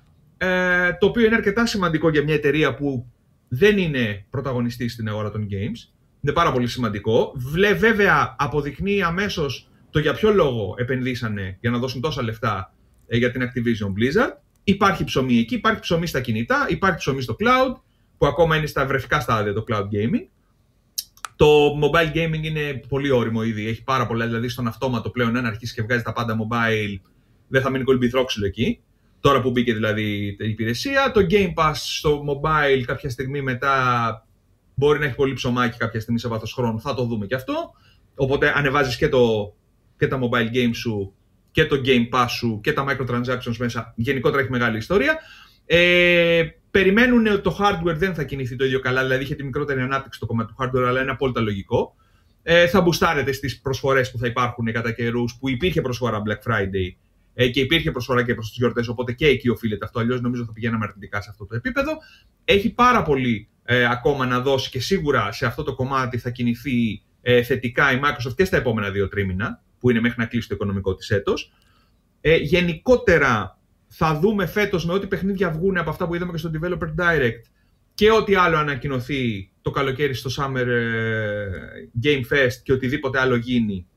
ε, το οποίο είναι αρκετά σημαντικό για μια εταιρεία που δεν είναι πρωταγωνιστής στην αγορά των games. Είναι πάρα πολύ σημαντικό. Βλέ, βέβαια, αποδεικνύει αμέσως το για ποιο λόγο επενδύσανε για να δώσουν τόσα λεφτά ε, για την Activision Blizzard. Υπάρχει ψωμί εκεί, υπάρχει ψωμί στα κινητά, υπάρχει ψωμί στο cloud, που ακόμα είναι στα βρεφικά στάδια το cloud gaming. Το mobile gaming είναι πολύ όριμο ήδη, έχει πάρα πολλά, δηλαδή στον αυτόματο πλέον, αν αρχίσει και βγάζει τα πάντα mobile, δεν θα μείνει κολυμπηθρόξυλο εκεί. Τώρα που μπήκε δηλαδή η υπηρεσία, το Game Pass στο mobile κάποια στιγμή μετά μπορεί να έχει πολύ ψωμάκι κάποια στιγμή σε βάθος χρόνου, θα το δούμε και αυτό. Οπότε ανεβάζεις και, το, και τα mobile games σου και το Game Pass σου και τα microtransactions μέσα. Γενικότερα έχει μεγάλη ιστορία. Ε, περιμένουν ότι το hardware δεν θα κινηθεί το ίδιο καλά, δηλαδή είχε τη μικρότερη ανάπτυξη το κομμάτι του hardware, αλλά είναι απόλυτα λογικό. Ε, θα μπουστάρετε στις προσφορές που θα υπάρχουν κατά καιρούς, που υπήρχε προσφορά Black Friday ε, και υπήρχε προσφορά και προς τις γιορτές, οπότε και εκεί οφείλεται αυτό. Αλλιώς νομίζω θα πηγαίναμε αρνητικά σε αυτό το επίπεδο. Έχει πάρα πολύ ε, ακόμα να δώσει και σίγουρα σε αυτό το κομμάτι θα κινηθεί ε, θετικά η Microsoft και στα επόμενα δύο τρίμηνα, που είναι μέχρι να κλείσει το οικονομικό της έτος. Ε, γενικότερα θα δούμε φέτος με ό,τι παιχνίδια βγουν από αυτά που είδαμε και στο Developer Direct και ό,τι άλλο ανακοινωθεί το καλοκαίρι στο Summer Game Fest και οτιδήποτε άλλο γίνει.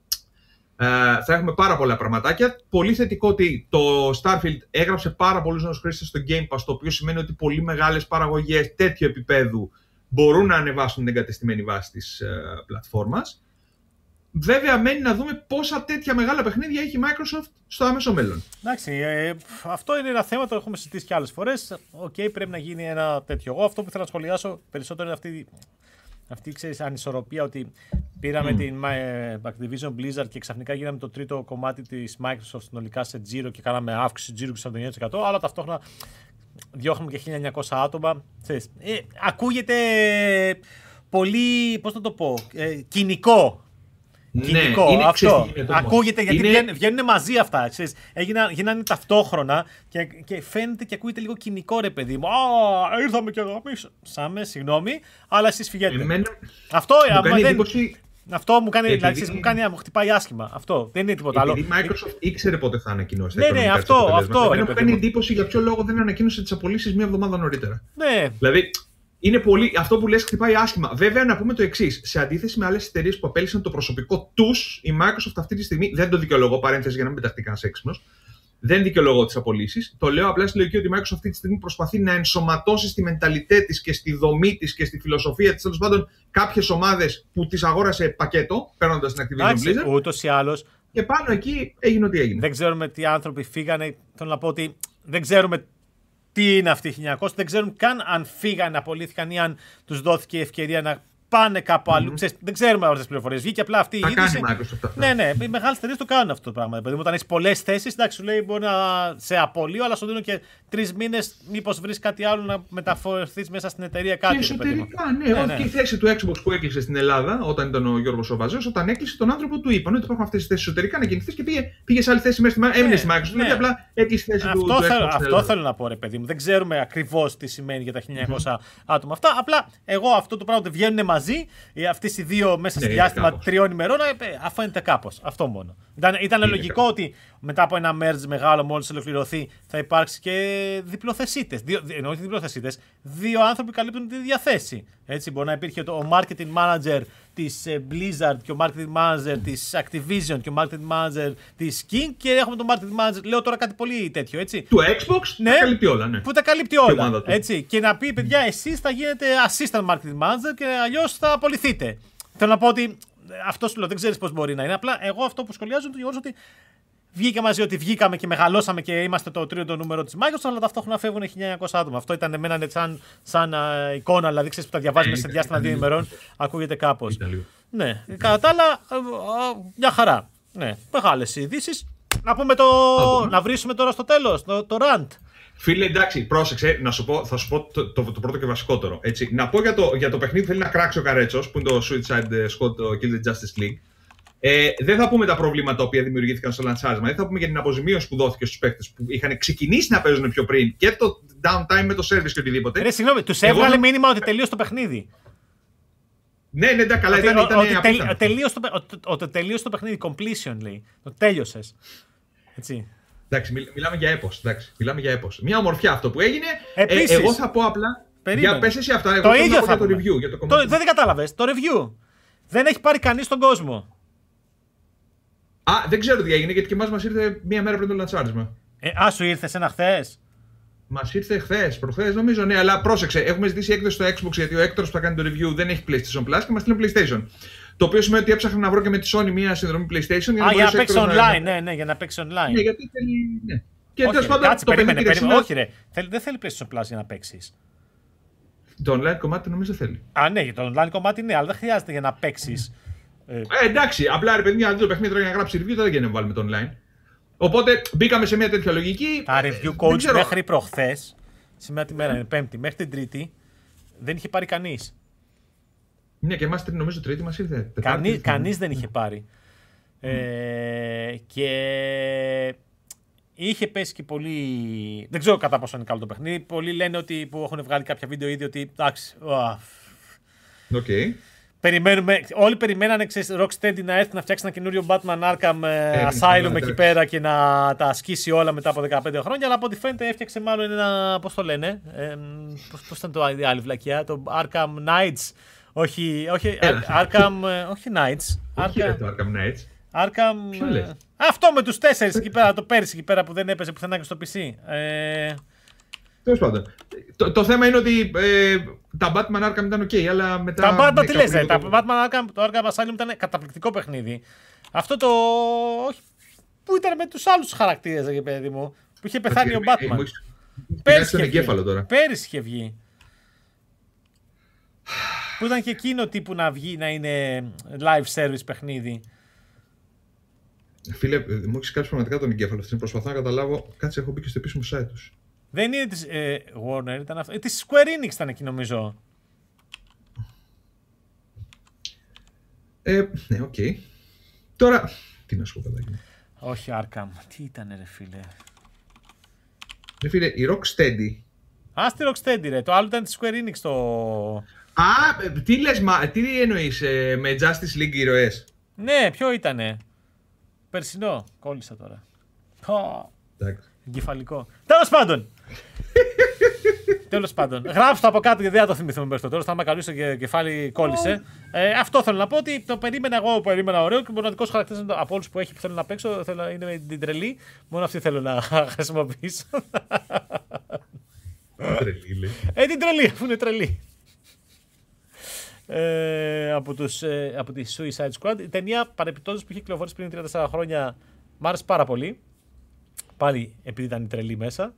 Ε, θα έχουμε πάρα πολλά πραγματάκια. Πολύ θετικό ότι το Starfield έγραψε πάρα πολλούς νέους χρήστες στο Game Pass, το οποίο σημαίνει ότι πολύ μεγάλες παραγωγές τέτοιου επίπεδου μπορούν να ανεβάσουν την εγκατεστημένη βάση της ε, πλατφόρμας. Βέβαια, μένει να δούμε πόσα τέτοια μεγάλα παιχνίδια έχει η Microsoft στο άμεσο μέλλον. Εντάξει, ε, αυτό είναι ένα θέμα, το έχουμε συζητήσει και άλλες φορές. Οκ, okay, πρέπει να γίνει ένα τέτοιο. Εγώ αυτό που θέλω να σχολιάσω περισσότερο είναι αυτή, αυτή ξέρεις, ανισορροπία, ότι πήραμε mm. την Activision Blizzard και ξαφνικά γίναμε το τρίτο κομμάτι της Microsoft συνολικά σε τζίρο και κάναμε αύξηση τζίρου σαράντα εννέα τοις εκατό, αλλά ταυτόχρονα διώχνουμε και χίλια εννιακόσια άτομα. Ξέρεις, ε, ακούγεται πολύ, πώς θα το πω, ε, κοινικό. Κοινικό, ναι, αυτό. Ακούγεται γιατί είναι... βγαίνουν μαζί αυτά. Ξέρεις, έγιναν, γίνανε ταυτόχρονα και, και φαίνεται και ακούγεται λίγο κοινικό, ρε παιδί μου. Α, ήρθαμε και αγαπήσαμε, συγγνώμη, αλλά εσείς φυγαίνετε. Εμένα... Αυτό, μου κάνει δεν... εντύπωση... αυτό μου κάνει, επειδή... δηλαδή, ξέρεις, μου, κάνει, μου χτυπάει άσχημα. Αυτό δεν είναι τίποτα άλλο. Η Microsoft ήξερε πότε θα ανακοινώσει. Ναι, ναι, αυτό. αυτό Εμένα μου κάνει εντύπωση για ποιο λόγο δεν ανακοίνωσε τις απολύσεις μία εβδομάδα νωρίτερα. Ναι. Δηλαδή, είναι πολύ, αυτό που λες χτυπάει άσχημα. Βέβαια, να πούμε το εξής. Σε αντίθεση με άλλες εταιρείες που απέλυσαν το προσωπικό τους, η Microsoft αυτή τη στιγμή δεν το δικαιολογώ, παρένθεση για να μην πεταχτεί κανένας έξυπνος. Δεν δικαιολογώ τις απολύσεις. Το λέω απλά στη λογική ότι η Microsoft αυτή τη στιγμή προσπαθεί να ενσωματώσει στη μενταλιτέ της και στη δομή της και στη φιλοσοφία της, τέλος πάντων, κάποιες ομάδες που τις αγόρασε πακέτο, παίρνοντας την Activision Blizzard. Ούτως ή άλλως. Και πάνω εκεί έγινε ό,τι έγινε. Δεν ξέρουμε τι άνθρωποι φύγανε. Θέλω να πω ότι δεν ξέρουμε. Τι είναι αυτοί οι χίλια εννιακόσιοι, δεν ξέρουν καν αν φύγανε, απολύθηκαν ή αν τους δόθηκε η ευκαιρία να πάνε κάπου αλλού. Mm-hmm. Ξέρεις, δεν ξέρουμε αυτές τις πληροφορίες. Βγήκε απλά αυτή η είδηση. Θα κάνει Microsoft αυτά. Ναι, ναι, οι μεγάλες εταιρείες το κάνουν αυτό το πράγμα. Δηλαδή, όταν έχεις πολλές θέσεις, εντάξει, σου λέει μπορεί να σε απολύω, αλλά σου δίνω και τρεις μήνες, μήπως βρεις κάτι άλλο να μεταφορθείς μέσα στην εταιρεία κάτι. Και εσωτερικά, ναι. ναι, ναι. Και η θέση του Xbox που έκλεισε στην Ελλάδα, όταν ήταν ο Γιώργος ο Βαζός, όταν έκλεισε τον άνθρωπο του είπαν ότι υπάρχουν αυτές τις θέσεις εσωτερικά να κινηθείς και πήγε, πήγε σε άλλη θέση μέσα στη έμεινε στη Microsoft. Δηλαδή απλά έκλεισε τη θέση του Xbox. Αυτό θέλω να πω, ρε παιδί μου. Δεν ξέρουμε ακριβώς τι σημαίνει για τα χίλια εννιακόσια άτομα αυτά. Απλά εγώ αυτό το πράγμα ότι βγαίνουν μαζί. Αυτές οι δύο μέσα σε διάστημα τριών ημερών, αφαίνεται κάπως. Αυτό μόνο. Ήταν, ήταν λογικό ότι μετά από ένα merge μεγάλο, μόλις ολοκληρωθεί, θα υπάρξει και διπλοθεσίτες. Δύο, ενώ όχι διπλοθεσίτες, δύο άνθρωποι καλύπτουν τη διαθέση. Έτσι, μπορεί να υπήρχε το, ο marketing manager της Blizzard και ο marketing manager της Activision και ο marketing manager της King και έχουμε το marketing manager, λέω τώρα κάτι πολύ τέτοιο, έτσι. Του Xbox, ναι, τα καλύπτει όλα, ναι. Που τα καλύπτει όλα, έτσι. Και να πει, παιδιά, εσείς θα γίνετε assistant marketing manager και αλλιώς θα απολυθείτε. Θέλω να πω ότι αυτό σου λέω, δεν ξέρεις πώς μπορεί να είναι. Απλά εγώ αυτό που σχολιάζω είναι το γεγονός ότι βγήκε μαζί, ότι βγήκαμε και μεγαλώσαμε και είμαστε το τρίτο νούμερο της Microsoft, αλλά ταυτόχρονα φεύγουν χίλια εννιακόσια άτομα. Αυτό ήταν εμένα σαν, σαν uh, εικόνα, δηλαδή ξέρεις που τα διαβάζουμε σε διάστημα δύο ημερών, ακούγεται κάπως. Ναι, κατά τα άλλα, μια χαρά. Ναι, μεγάλες ειδήσεις. Να πούμε το. Να βρίσουμε τώρα στο τέλος, το, το rant. Φίλε, εντάξει, πρόσεξε, να σου πω, θα σου πω το, το, το πρώτο και βασικότερο. Έτσι. Να πω για το, για το παιχνίδι που θέλει να κράξει ο Καρέτσος, που είναι το Suicide Squad, το Kill the Justice League. Ε, δεν θα πούμε τα προβλήματα τα οποία δημιουργήθηκαν στο λανσάρισμα. Δεν θα πούμε για την αποζημίωση που δόθηκε στους παίκτες που είχαν ξεκινήσει να παίζουν πιο πριν και το downtime με το service και οτιδήποτε. Ρε, συγγνώμη, τους έβγαλε Εγώ... μήνυμα ότι τελείωσε το παιχνίδι. Ναι, ναι, ναι, καλά, ότι, ήταν. Ο, ήταν ότι τελ, τελείωσε, το, ότι τελείωσε το παιχνίδι, completion λέει. Το τέλειωσες. Έτσι. Εντάξει, μιλ, μιλάμε για έπος. Εντάξει, μιλάμε για έπος. Μια ομορφιά αυτό που έγινε. Επίσης, ε, εγώ θα πω απλά. περίμενε. Για πες εσύ αυτά. Εγώ το θα ίδιο πω θα για το review. Για το το, δεν κατάλαβες. Το review. Δεν έχει πάρει κανείς στον κόσμο. Α, δεν ξέρω τι έγινε γιατί και εμάς μας ήρθε μία μέρα πριν το λαντσάρισμα. Ε, α, σου ήρθε ένα χθες. Μας ήρθε χθες, προχθές νομίζω, ναι, αλλά πρόσεξε. Έχουμε ζητήσει έκδοση στο Xbox γιατί ο Έκτορος που θα κάνει το review δεν έχει PlayStation Plus και μας στείλει PlayStation. Το οποίο σημαίνει ότι έψαχνα να βρω και με τη Sony μία συνδρομή PlayStation. Για Α, για να παίξει online, ναι, ναι, για να παίξει online. Ναι, γιατί θέλει. Ναι. Και όχι, τέλος πάντων. Κάτσε, το περίμενε, περίμενε. είναι... Όχι, ρε. Δεν θέλει PlayStation Plus για να παίξεις. Το online κομμάτι νομίζω θέλει. Α, ναι, για το online κομμάτι ναι, αλλά δεν χρειάζεται για να παίξεις. Ε, εντάξει, απλά ρε παιδιά, αν δει το παιχνίδι τώρα για να γράψει review, δεν γίνεται να βάλουμε το online. Οπότε μπήκαμε σε μια τέτοια λογική. Τα review coach μέχρι προχθές, σήμερα τη μέρα είναι Πέμπτη, μέχρι την Τρίτη, δεν είχε πάρει κανείς. Ναι, και εμάς νομίζω Τρίτη μας ήρθε. Κανεί, κανείς δεν είχε πάρει. Mm. Ε, και είχε πέσει και πολύ. Δεν ξέρω κατά πόσο είναι καλό το παιχνίδι. Πολλοί λένε ότι που έχουν βγάλει κάποια βίντεο ήδη ότι εντάξει. Οκ. Okay. Περιμένουμε, όλοι περιμένανε ξέρεις, Rocksteady να έρθει να φτιάξει ένα καινούριο Batman Arkham ε, Asylum εκεί πέρα και να τα ασκήσει όλα μετά από δεκαπέντε χρόνια. Αλλά από ό,τι φαίνεται έφτιαξε μάλλον ένα. Πώς το λένε, ε, πώς, πώς ήταν το άλλη βλακιά, το Arkham Knights. Όχι, όχι, Arkham, όχι Knights. Όχι Arkham, το Arkham Knights. Arkham. Ποιο λες? Αυτό με τους τέσσερις εκεί πέρα, το πέρσι εκεί πέρα που δεν έπαιζε πουθενά και στο πι σι. Ε... Τέλος πάντων. Το, το θέμα είναι ότι ε, τα Batman Arkham ήταν ok, αλλά μετά. Τα Batman, τι λες, το... τα Batman Arkham, το Arkham Asylum ήταν καταπληκτικό παιχνίδι. Αυτό το. Όχι. Πού ήταν με τους άλλους χαρακτήρες, ρε παιδί μου, που είχε πεθάνει ο Batman. Πέρυσι είχε βγει. Που ήταν και εκείνο τύπου να βγει να είναι live service παιχνίδι. Φίλε, μου έχεις κάψει πραγματικά τον εγκέφαλο. Προσπαθώ να καταλάβω. Κάτσε, έχω μπει και στο επίσημο site τους. Δεν είναι της ε, Warner, ήταν αυτό. Ε, της Square Enix ήταν εκεί νομίζω. Ε, ναι, οκ. Okay. Τώρα, τι να σου πω, παιδάκι. Όχι, Arkham. Τι ήτανε, ρε φίλε. Ρε φίλε, η Rocksteady. Α, στη Rocksteady, ρε. Το άλλο ήταν της Square Enix το. Α, τι λες, μα, τι εννοείς ε, με Justice League ηρωές. Ναι, ποιο ήτανε. Περσινό. Κόλλησα τώρα. Εντάξει. Εγκεφαλικό. Τέλος πάντων. Τέλος πάντων. Γράψτε το από κάτω γιατί δεν θα το θυμηθούμε μέχρι το τέλος. Θα είμαι καλή στο κεφάλι κόλλησε. Ε, αυτό θέλω να πω ότι το περίμενα εγώ, περίμενα ωραίο και ο μοναδικός χαρακτήρας από όλους που έχει που θέλω να παίξω θέλω, είναι την τρελή. Μόνο αυτή θέλω να χρησιμοποιήσω. Τρελή, λέει. Ε, την τρελή, αφού είναι τρελή. Ε, από, τους, ε, από τη Suicide Squad. Η ταινία παρεπιπτόντως που είχε κυκλοφορήσει πριν τρία τέσσερα χρόνια μ' άρεσε πάρα πολύ. Πάλι επειδή ήταν η τρελή μέσα.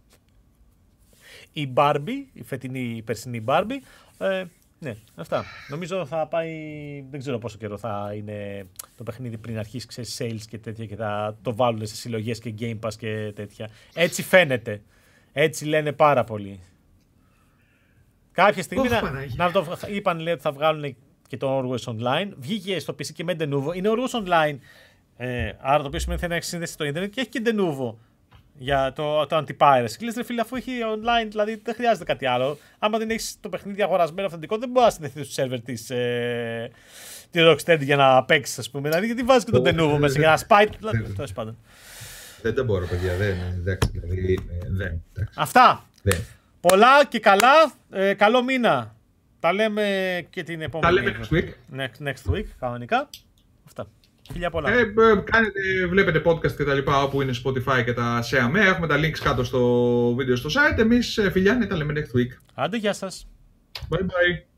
Η Barbie, η φετινή, η περσινή Barbie. Ε, ναι, αυτά. Νομίζω θα πάει. Δεν ξέρω πόσο καιρό θα είναι το παιχνίδι πριν αρχίσει ξέρεις, sales και τέτοια και θα το βάλουν σε συλλογές και Game Pass και τέτοια. Έτσι φαίνεται. Έτσι λένε πάρα πολύ. Κάποια στιγμή oh, να, να το, είπαν λέει, ότι θα βγάλουν και το Orwell's Online. Βγήκε στο πι σι και με Denuvo. Είναι Orwell's Online. Ε, άρα το οποίο σημαίνει ότι θα έχει σύνδεση στο Ιντερνετ και έχει και Denuvo για το, το anti-piracy. Και λες ρε φίλε, αφού έχει online, δηλαδή δεν χρειάζεται κάτι άλλο. Άμα δεν έχει το παιχνίδι αγορασμένο αυθεντικό, δεν μπορεί να συνδεθεί στο server τη ε, τη Rocksteady για να παίξει, α πούμε. Δηλαδή, γιατί βάζει και το Denuvo μέσα για να σπάει. Τέλος πάντων. Δεν τα μπορώ, παιδιά. Δεν, εντάξει, δηλαδή, δεν, εντάξει. Αυτά. Δεν. Πολλά και καλά. Ε, καλό μήνα. Τα λέμε και την επόμενη. Τα λέμε next week. Next, next week, κανονικά. Αυτά. Φιλιά πολλά. Ε, κάνετε, βλέπετε podcast και τα λοιπά όπου είναι Spotify και τα ΣΕΑΜΕ. Έχουμε τα links κάτω στο βίντεο στο site. Εμείς, φιλιά, τα λέμε next week. Άντε, γεια σας. Bye bye.